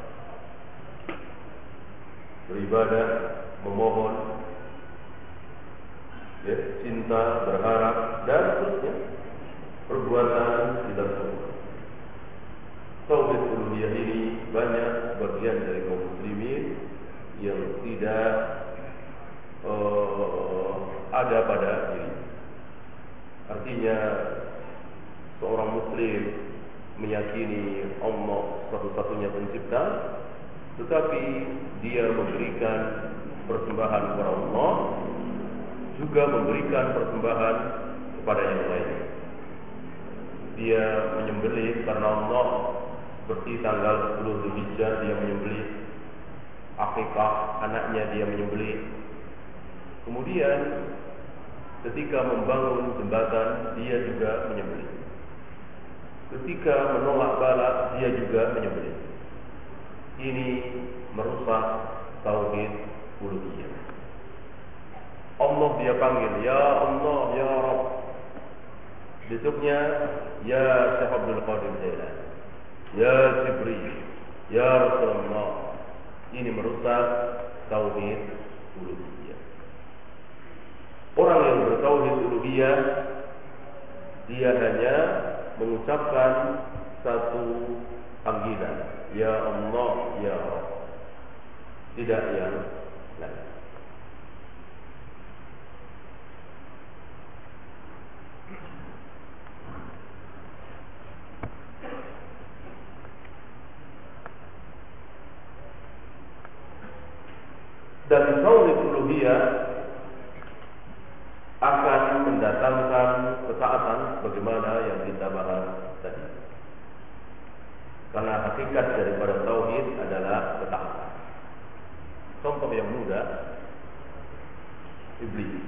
beribadah, memohon, ya, cinta, berharap, dan seterusnya. Perbuatan tidak semua. Tauhid uluhiyah ini banyak sebagian dari kaum muslimin yang tidak ada pada diri. Artinya seorang muslim meyakini Allah satu-satunya pencipta, tetapi dia memberikan persembahan kepada Allah, juga memberikan persembahan kepada yang lain. Dia menyembelih karena Allah, seperti tanggal 10 Dzulhijjah dia menyembelih, akikah anaknya dia menyembelih. Kemudian ketika membangun jembatan dia juga menyembelih. Ketika menolak bala dia juga menyembelih. Ini merusak tauhid uluhiyah. Allah dia panggil, ya Allah, ya Rabb. Besoknya, ya Syekh Abdul Qadir Jailani, ya Jibril, ya Rasulullah. Ini merusak tauhid uluhiyah. Orang yang bertauhid uluhiyah, dia hanya mengucapkan satu panggilan, ya Allah, ya Rabb, tidak yang lain. Dan tauhid uluhiyah akan mendatangkan ketaatan sebagaimana yang kita bahas tadi. Karena hakikat daripada tauhid adalah ketaatan. Contoh yang mudah, iblis.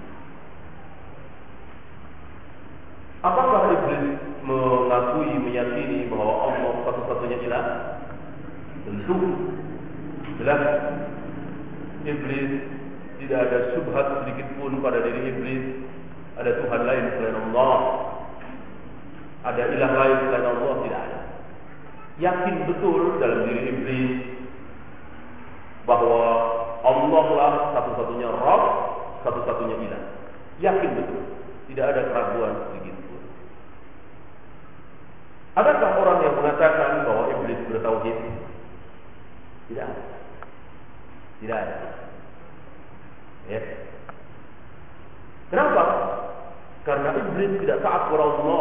Apakah iblis mengakui, meyakini bahwa Allah satu-satunya ilah? Tentu. Jelas. Iblis tidak ada syubhat sedikit pun pada diri iblis. Ada Tuhan lain selain Allah, ada ilah lain selain Allah, tidak ada. Yakin betul dalam diri iblis bahwa Allah lah satu-satunya Rabb, satu-satunya ilah. Yakin betul, tidak ada keraguan sedikit pun. Adakah orang yang mengatakan bahwa iblis bertauhid? Tidak ada. Tidak ada. Ya. Kenapa? Karena iblis tidak taat kepada Allah.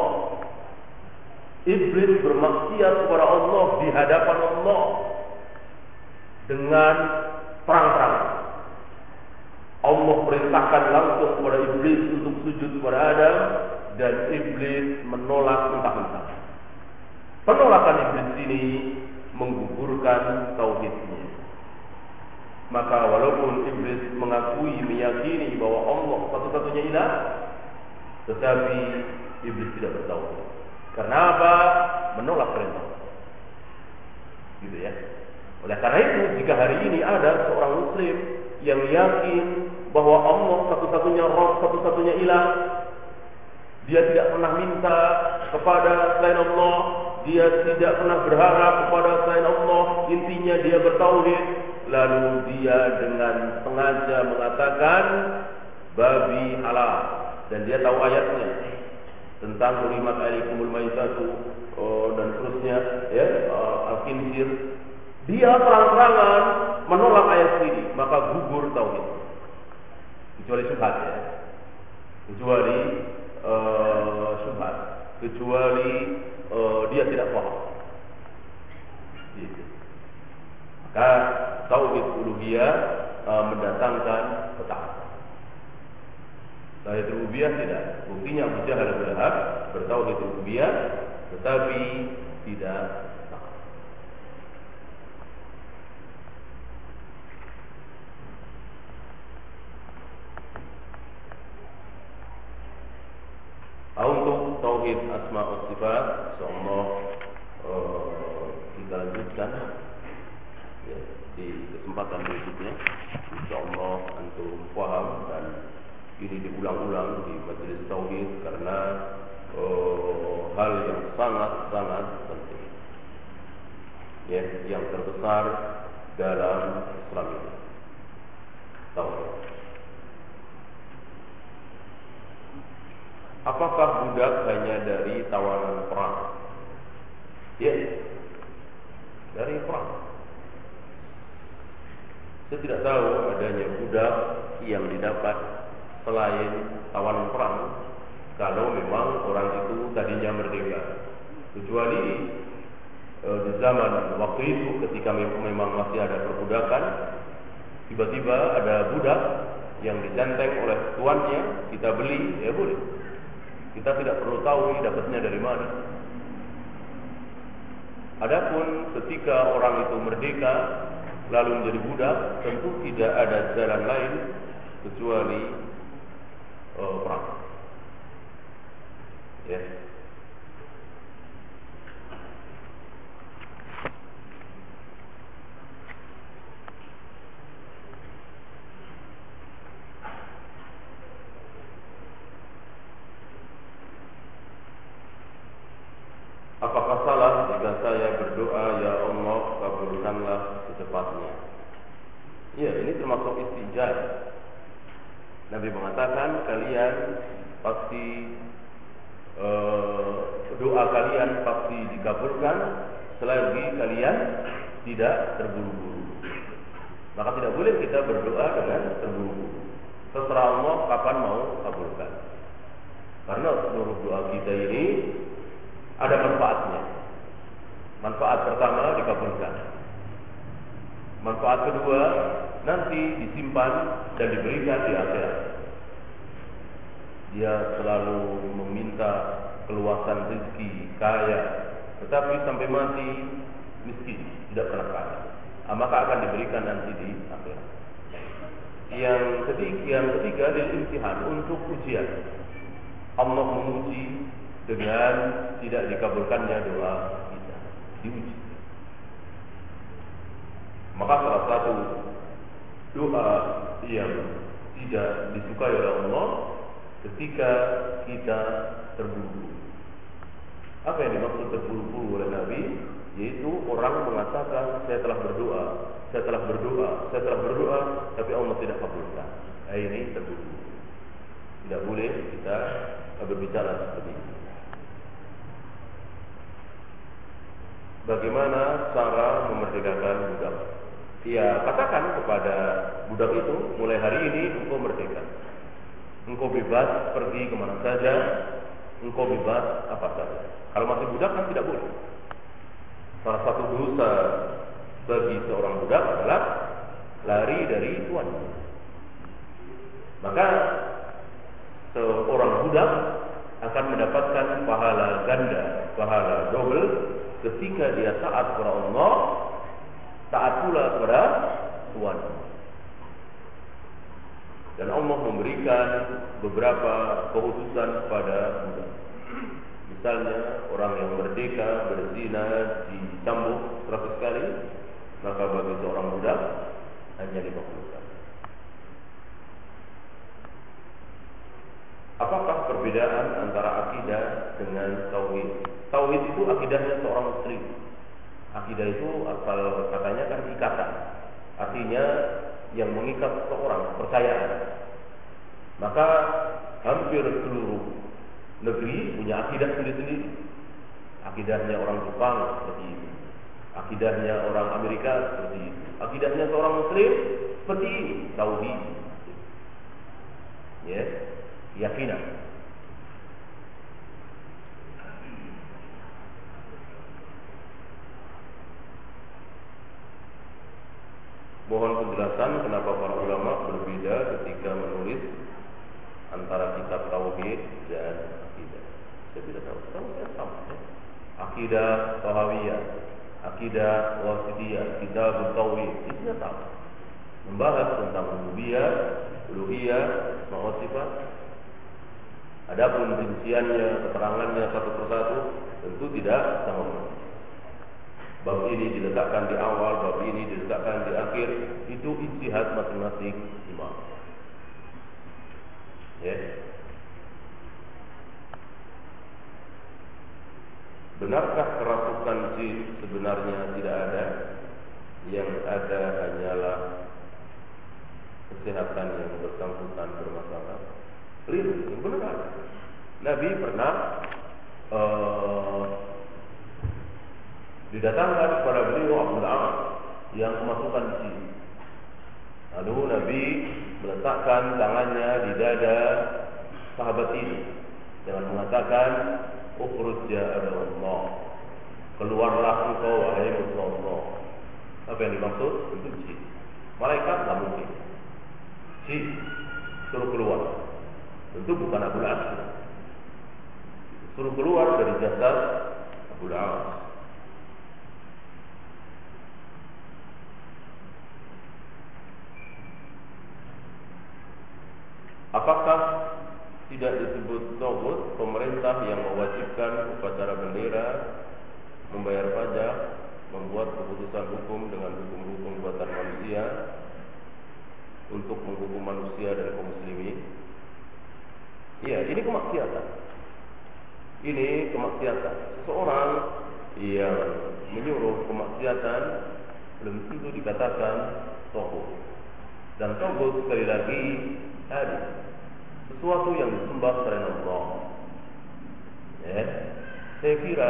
Iblis bermaksiat kepada Allah di hadapan Allah dengan terang-terangan. Allah perintahkan langsung kepada iblis untuk sujud kepada Adam, dan iblis menolak mentah-mentah. Penolakan iblis ini menggugurkan tauhidnya. Maka walaupun iblis mengakui, meyakini bahwa Allah satu-satunya ilah, tetapi iblis tidak bertauhid. Karena apa? Menolak perintah. Gitu ya. Oleh karena itu, jika hari ini ada seorang muslim yang yakin bahwa Allah satu-satunya Rabb, satu-satunya ilah, dia tidak pernah minta kepada selain Allah, dia tidak pernah berharap kepada selain Allah, intinya dia bertauhid, lalu dia dengan sengaja mengatakan babi halal, dan dia tahu ayatnya tentang hurimat alaikumul maitatu dan seterusnya, ya, al-khinzir. Dia terang-terangan menolak ayat ini, maka gugur tauhid. Kecuali syubhat, ya. Kecuali syubhat, kecuali dia tidak paham. Gitu. Maka tauhid uluhiyah mendatangkan ketaatan. Tauhid rububiyah tidak. Buktinya Abu Jahal Abu Lahab bertauhid rububiyah, tetapi tidak taat. Untuk tauhid asma wa sifat, insyaallah kita lanjutkan. Ya. di kesempatan berikutnya. Insyaallah antum paham dan ini diulang-ulang di majelis tauhid karena hal yang sangat-sangat penting, ya, yang terbesar dalam Islam ini, tauhid. Apakah budak hanya dari tawanan perang? Ya, dari perang. Saya tidak tahu adanya budak yang didapat selain tawanan perang kalau memang orang itu tadinya merdeka. Kecuali di zaman waktu itu ketika memang masih ada perbudakan, tiba-tiba ada budak yang dicenteng oleh tuannya, kita beli, ya boleh. Kita tidak perlu tahu ini dapatnya dari mana. Adapun ketika orang itu merdeka lalu menjadi budak, tentu tidak ada jalan lain kecuali perang. Ya. Apakah salah jika saya berdoa, ya Allah kabulkanlah secepatnya? Ya, ini termasuk istijabah. Nabi mengatakan kalian pasti doa kalian pasti dikabulkan selagi kalian tidak terburu-buru. Maka tidak boleh kita berdoa dengan terburu-buru. Terserah Allah kapan mau kabulkan. Karena seluruh doa kita ini ada manfaatnya. Manfaat pertama dikabulkan. Manfaat kedua nanti disimpan dan diberikan di akhirat. Dia selalu meminta keluasan rezeki, kaya, tetapi sampai mati miskin, tidak pernah kaya. Maka akan diberikan nanti di akhirat. Yang ketiga imtihan, untuk ujian. Allah menguji dengan tidak dikabulkannya doa kita, diuji. Maka salah satu doa yang tidak disukai oleh Allah ketika kita terburu-buru. Apa yang dimaksud terburu-buru oleh Nabi? Yaitu orang mengatakan saya telah berdoa, tapi Allah tidak kabulkan. Ini terburu-buru. Tidak boleh kita berbicara seperti ini. Bagaimana cara memerdekakan budak? Ya, katakan kepada budak itu, mulai hari ini engkau merdeka. Engkau bebas pergi kemana saja, engkau bebas apa saja. Kalau masih budak kan tidak boleh. Salah satu dosa bagi seorang budak adalah lari dari tuannya. Maka seorang budak akan mendapatkan pahala ganda, pahala double ketika dia taat kepada Allah, taat pula kepada Tuhan. Dan Allah memberikan beberapa kekhususan kepada budak. Misalnya orang yang merdeka berzina dicambuk 100 kali, maka bagi seorang budak hanya 50 kali. Apakah perbedaan antara akidah dengan tauhid? Tauhid itu akidahnya seorang muslim. Akidah itu asal katanya kan ikatan, artinya yang mengikat seorang, kepercayaan. Maka hampir seluruh negeri punya akidah sendiri-sendiri. Akidahnya orang Jepang seperti itu, akidahnya orang Amerika seperti itu, akidahnya seorang muslim seperti ini, tauhid. Ya, keyakinan. Mohon penjelasan kenapa para ulama berbeda ketika menulis antara kitab tauhid dan akidah. Saya tidak tahu. Saya sama. Akidah Tahawiyah, akidah Wasitiyah, kitab tauhid, itu sama. Membahas tentang rububiyah, uluhiyah, asma wa sifat. Adapun rinciannya, keterangannya satu persatu tentu tidak sama persis. bab ini diletakkan di awal, bab ini diletakkan di akhir, itu ijtihad masing-masing imam. Ya. Benarkah kerasukan jin? Sebenarnya tidak ada. Yang ada hanyalah kesehatan yang bersangkutan bermasalah. Keliru, yang benar. Nabi pernah didatangkan kepada beliau Abdul As yang kemasukan jin. Lalu Nabi meletakkan tangannya di dada sahabat ini dengan mengatakan, "Ukhruj ya Allah." Keluarlah engkau wahai Rasulullah. Apa yang dimaksud? Untuk jin. Malaikat tidak mungkin. Jin suruh keluar. Tentu bukan Abu As. Suruh keluar dari jasad Abu As. Apakah tidak disebut tauhid pemerintah yang mewajibkan upacara bendera, membayar pajak, membuat keputusan hukum dengan hukum-hukum buatan manusia untuk menghukum manusia dan kaum muslimin? Iya, ini kemaksiatan. Ini kemaksiatan. Seseorang yang menyuruh kemaksiatan belum tentu dikatakan tauhid. Dan tauhid sekali lagi ada sesuatu yang disembah selain Allah. Ya, saya kira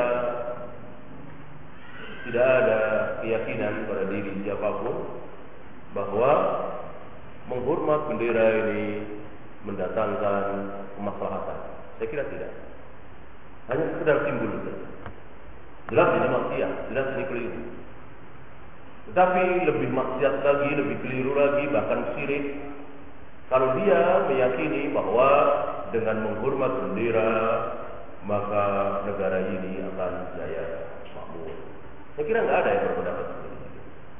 tidak ada keyakinan pada diri siapapun bahwa menghormat bendera ini mendatangkan kemaslahatan. Saya kira tidak. Hanya sekedar simbol saja. Jelas ini maksiat, jelas ini keliru. Tetapi lebih maksiat lagi, lebih keliru lagi, bahkan syirik, kalau dia meyakini bahwa dengan menghormat bendera maka negara ini akan jaya makmur. Saya kira nggak ada yang berpendapat seperti itu.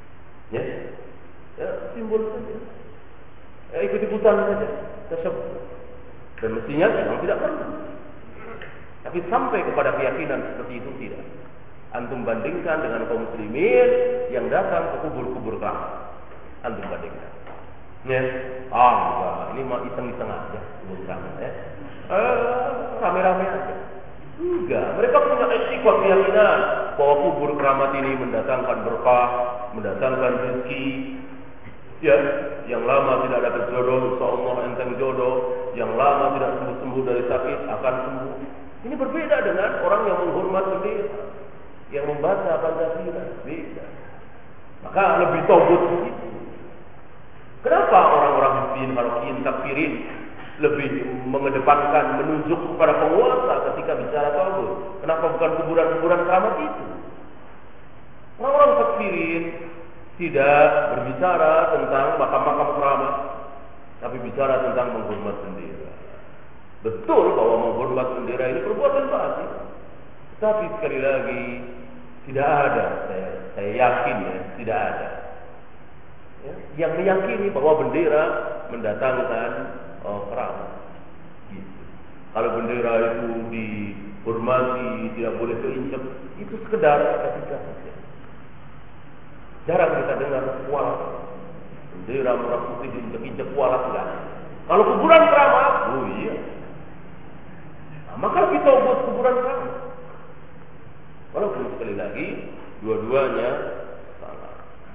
Ya, simbol saja. Ya, ikut-ikutan saja. Tersebut. Dan mestinya memang tidak perlu. Tapi sampai kepada keyakinan seperti itu tidak. Antum bandingkan dengan kaum muslimin yang datang ke kubur-kubur keramat. Antum bandingkan. Ya, enggak, ini mah iseng-iseng aja kubur keramat ya. Rame-rame aja. Enggak, mereka punya etika keyakinan bahwa kubur keramat ini mendatangkan berkah, mendatangkan rezeki. Ya, yang lama tidak dapat jodoh, insyaallah enteng jodoh. Yang lama tidak sembuh dari sakit akan sembuh. Ini berbeda dengan orang yang menghormat bendera, yang membaca Pancasila. Beda. Maka lebih tauhid begitu. Kenapa orang-orang muslimin, harokiyin, takfirin lebih mengedepankan, menunjuk kepada penguasa ketika bicara tauhid? Kenapa bukan kuburan-kuburan keramat itu? Orang-orang takfirin tidak berbicara tentang makam-makam keramat, tapi bicara tentang menghormat bendera. Betul bahwa menghormat bendera ini perbuatan batil, tapi sekali lagi tidak ada, saya yakin ya, tidak ada ya, yang meyakini bahwa bendera mendatangkan keramat. Gitu. Kalau bendera itu dihormati, tidak boleh keinjak, itu sekedar etika saja. Jarang kita dengar kualat bendera merah putih diinjak-injak kualat enggak. Kalau kuburan keramat, oh iya. Nah, maka kita buat kuburan keramat. Walaupun sekali lagi dua-duanya salah.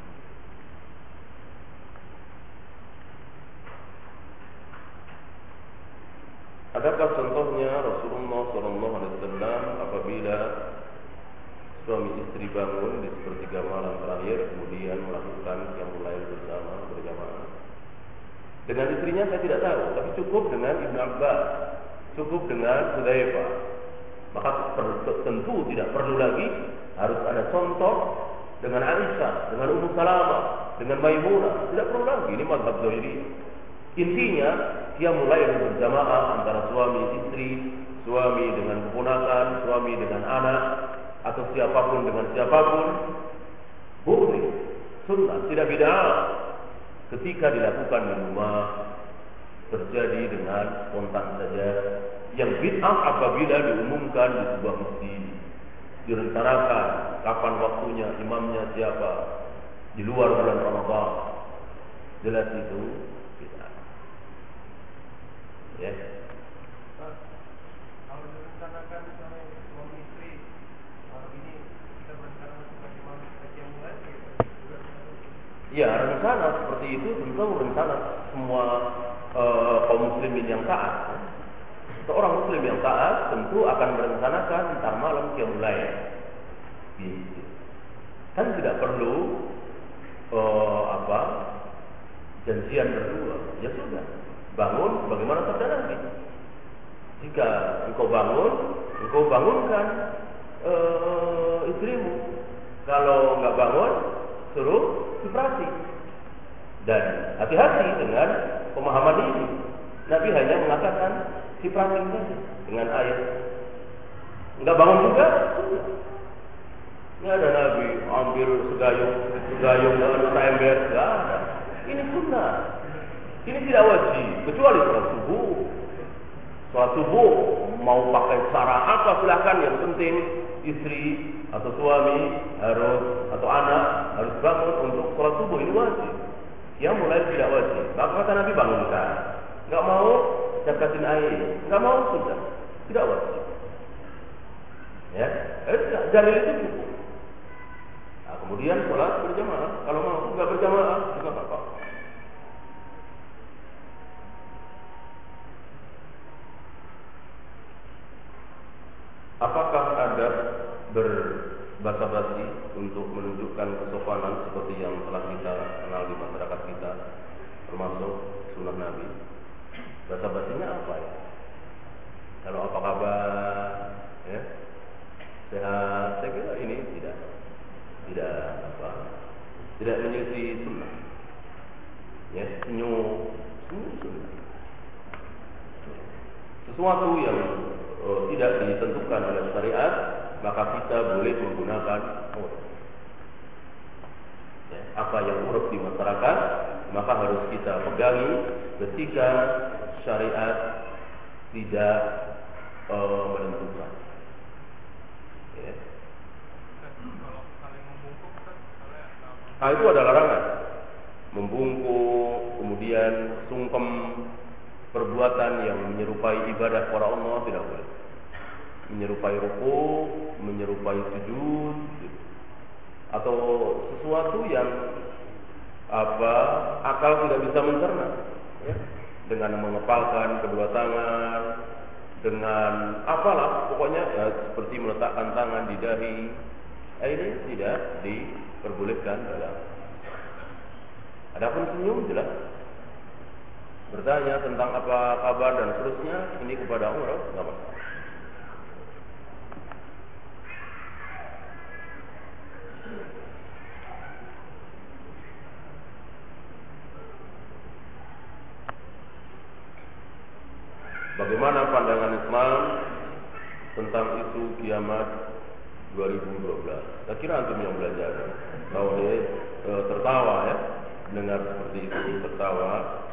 Adakah contohnya Rasulullah SAW apabila suami istri bangun di sepertiga malam terakhir kemudian melakukan qiyamul lail bersama berjamaah? Dengan istrinya saya tidak tahu, tapi cukup dengan Ibnu Abbas, cukup dengan Hudzaifah. Maka tentu tidak perlu lagi harus ada contoh dengan Aisyah, dengan Ummu Salamah, dengan Maimunah. Tidak perlu lagi, ini mazhab Zahiri. Intinya qiyamul lail berjamaah antara suami istri, suami dengan keponakan, suami dengan anak, atau siapapun dengan siapapun, boleh, sunnah, tidak bid'ah. Ketika dilakukan di rumah, terjadi dengan spontan saja. Yang bid'ah apabila diumumkan di sebuah masjid, di direncanakan kapan waktunya, imamnya siapa, di luar bulan Ramadan, jelas itu bid'ah. Ya. Kalau direncanakan misalnya suami istri, kalau ini kita berencana sebagai imam yang mulai, ya rencana seperti itu tentu rencana semua kaum muslimin yang taat. Seorang muslim yang taat tentu akan merencanakan entar malam qiyamul lail. Gitu. Kan tidak perlu janjian berdua. Ya sudah, bangun bagaimana sabda Nabi. Jika engkau bangunkan istrimu. Kalau enggak bangun, suruh diperhati. Dan hati-hati dengan pemahaman ini. Nabi hanya mengatakan diperhatiin saja dengan ayat. Enggak bangun juga, sudah. Enggak ada Nabi ambil segayung dengan ember, enggak ada. Ini sunnah. Ini tidak wajib kecuali sholat subuh. Sholat subuh mau pakai cara apa silahkan, yang penting istri atau suami atau anak harus bangun untuk sholat subuh, ini wajib. Yang mulai tidak wajib. Maka kata Nabi bangunkan. Enggak mau kasih air, enggak mau sudah, tidak wajib. Ya, dalil itu cukup. Nah, kemudian sholat berjamaah. Kalau mau enggak berjamaah juga enggak apa-apa. Apakah ada berbasa-basi untuk menunjukkan kesopanan seperti yang telah kita kenal di masyarakat kita, termasuk sunnah Nabi? Basa-basinya apa ya? Kalau apa kabar, ya, sehat, saya kira ini tidak menyelisih sunnah. Ya, senyum sunnah. Sesuatu yang tidak ditentukan oleh syariat, maka kita boleh menggunakan uruf. Ya, apa yang uruf di masyarakat, maka harus kita pegangi ketika syariat tidak menentukan. Ya. Nah, itu ada larangan. Membungkuk, kemudian sungkem, perbuatan yang menyerupai ibadah para Allah tidak boleh. Menyerupai rukuk, menyerupai sujud, atau sesuatu yang akal tidak bisa mencerna, ya? Dengan mengepalkan kedua tangan, dengan apalah, pokoknya ya, seperti meletakkan tangan di dahi, ini tidak diperbolehkan dalam. Adapun senyum jelas. Bertanya tentang apa kabar dan seterusnya, ini kepada Umar, nggak masalah. Bagaimana pandangan Islam tentang isu kiamat 2012? Saya kira antum yang belajar, kalau tertawa ya, dengar seperti itu, tertawa.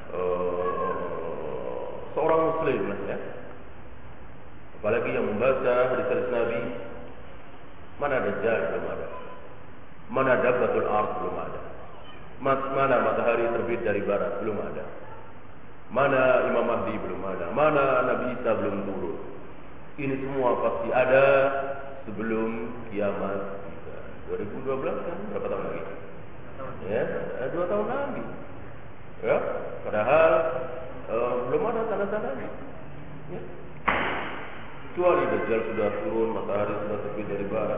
Seorang muslim ya, apalagi yang membaca hadis Nabi, mana Dajjal belum ada, mana Dabbatul Ard belum ada, mana matahari terbit dari barat belum ada, mana Imam Mahdi belum ada, mana Nabi Isa belum turun. Ini semua pasti ada sebelum kiamat 2012 kan, berapa tahun lagi? Ya, 2 tahun lagi. Ya, padahal belum ada tanda-tandanya. Ya. Kecuali Dajjal sudah turun, matahari sudah terbit dari barat.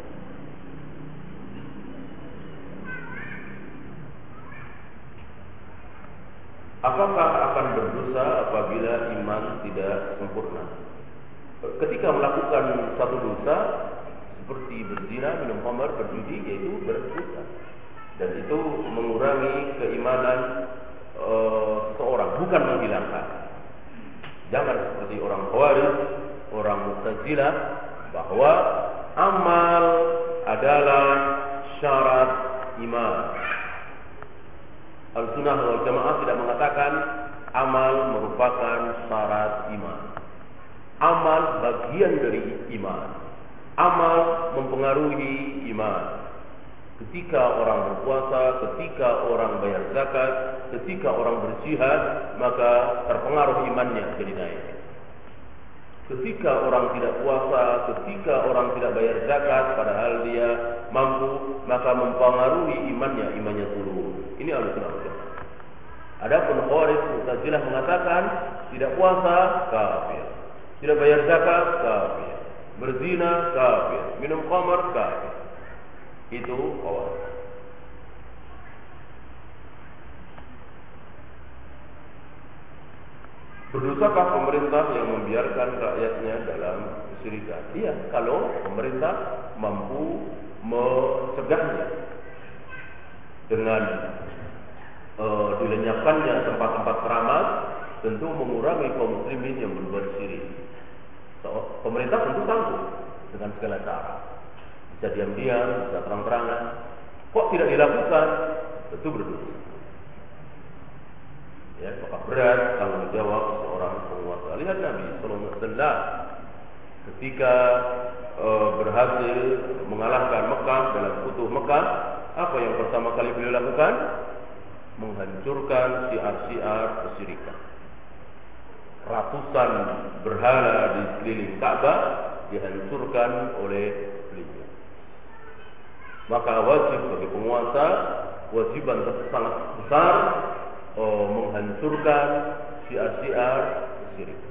Apakah akan berdosa apabila iman tidak sempurna? Ketika melakukan satu dosa seperti berzina, minum khamar, berjudi, yaitu berdosa, dan itu mengurangi keimanan seseorang, bukan menghilangkan. Jangan seperti orang Khawarij, orang Mu'tazilah, bahwa amal adalah syarat iman. Al-Sunnah wal Jamaah tidak mengatakan amal merupakan syarat iman. Amal bagian dari iman. Amal mempengaruhi iman. Ketika orang berpuasa, ketika orang bayar zakat, ketika orang berjihad, maka terpengaruh imannya jadi naik. Ketika orang tidak puasa, ketika orang tidak bayar zakat, padahal dia mampu, maka mempengaruhi imannya turun. Ini Ahlussunnah wal Jamaah. Adapun Khawarij Mu'tazilah mengatakan tidak puasa kafir, tidak bayar zakat kafir, berzina kafir, minum khamar kafir. Itu Khawarij. Berdosakah pemerintah yang membiarkan rakyatnya dalam kesyirikan? Iya, kalau pemerintah mampu mencegahnya dengan dilenyapkannya tempat-tempat keramat, tentu mengurangi kaum muslimin yang berbuat syirik. Pemerintah tentu sanggup dengan segala cara. Bisa diam-diam, bisa terang-terangan. Kok tidak dilakukan? Tentu berdosa. Ya, maka berat tanggung jawab seorang penguasa. Lihat Nabi Sallallahu Alaihi Wasallam ketika berhasil mengalahkan Mekah dalam Futuh Mekah, apa yang pertama kali beliau lakukan? Menghancurkan syiar-syiar kesyirikan. Ratusan berhala di sekeliling Ka'bah dihancurkan oleh beliau. Maka wajib bagi penguasa, wajiban sangat besar menghancurkan syiar-syiar kesyirikan.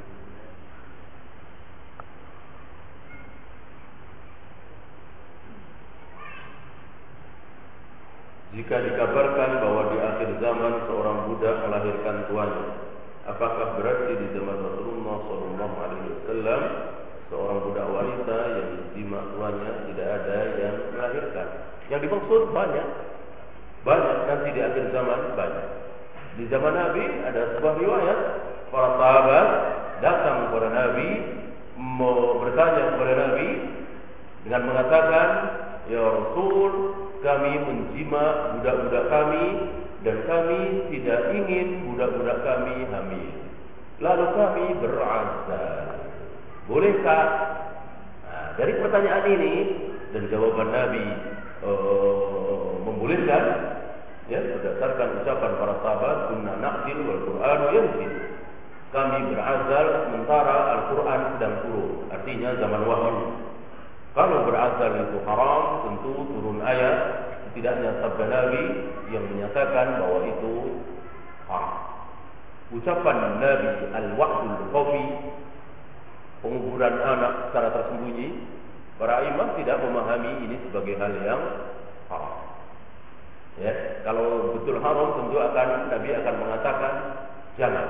Jika dikabarkan bahwa di akhir zaman seorang budak melahirkan tuannya, apakah berarti di zaman Rasulullah SAW seorang budak wanita yang dijima tuannya tidak ada yang melahirkan? Yang dimaksud banyak nanti di akhir zaman banyak. Di zaman Nabi ada sebuah riwayat, para sahabat datang kepada Nabi, bertanya kepada Nabi dengan mengatakan, ya Rasul, kami menjima budak-budak kami dan kami tidak ingin budak-budak kami hamil. Lalu kami berazal. Bolehkah? Nah, dari pertanyaan ini dan jawaban Nabi membolehkan, ya, berdasarkan ucapan para sahabat, kunna naqdil wal Qur'an yanzil. Kami berazal sementara Al-Quran sedang turun, artinya zaman wahyu. Kalau berazal itu haram, tentu turun ayat, setidaknya sabda Nabi yang menyatakan bahwa itu haram. Ucapan Nabi al-wa'dul khafi, penguburan anak secara tersembunyi, para imam tidak memahami ini sebagai hal yang haram. Ya, kalau betul haram, tentu Nabi akan mengatakan jangan,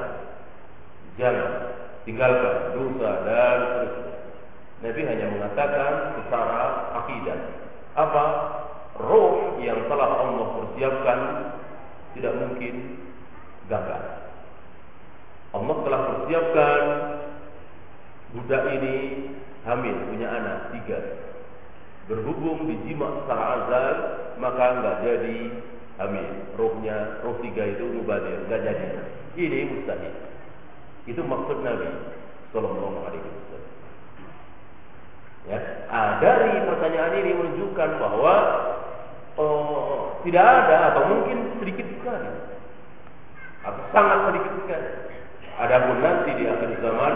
tinggalkan dosa dan seterusnya. Nabi hanya mengatakan secara akidah. Apa? Roh yang telah Allah persiapkan tidak mungkin gagal. Allah telah persiapkan budak ini hamil, punya anak 3. Berhubung dijima secara azal, maka enggak jadi hamil. Roh 3 itu mubadir, enggak jadi. Ini mustahil. Itu maksud Nabi sallallahu alaihi wasallam. Ya, dari pertanyaan ini menunjukkan bahwa tidak ada atau mungkin sedikit sekali atau sangat sedikit sekali. Adapun nanti di akhir zaman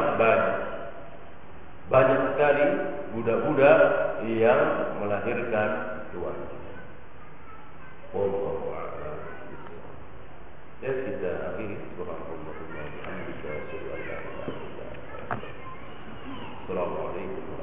banyak sekali budak-budak yang melahirkan tuan. Wallahu a'lam. Ya, kita akhiri. Subhanallah wa bihamdihi. Assalamualaikum.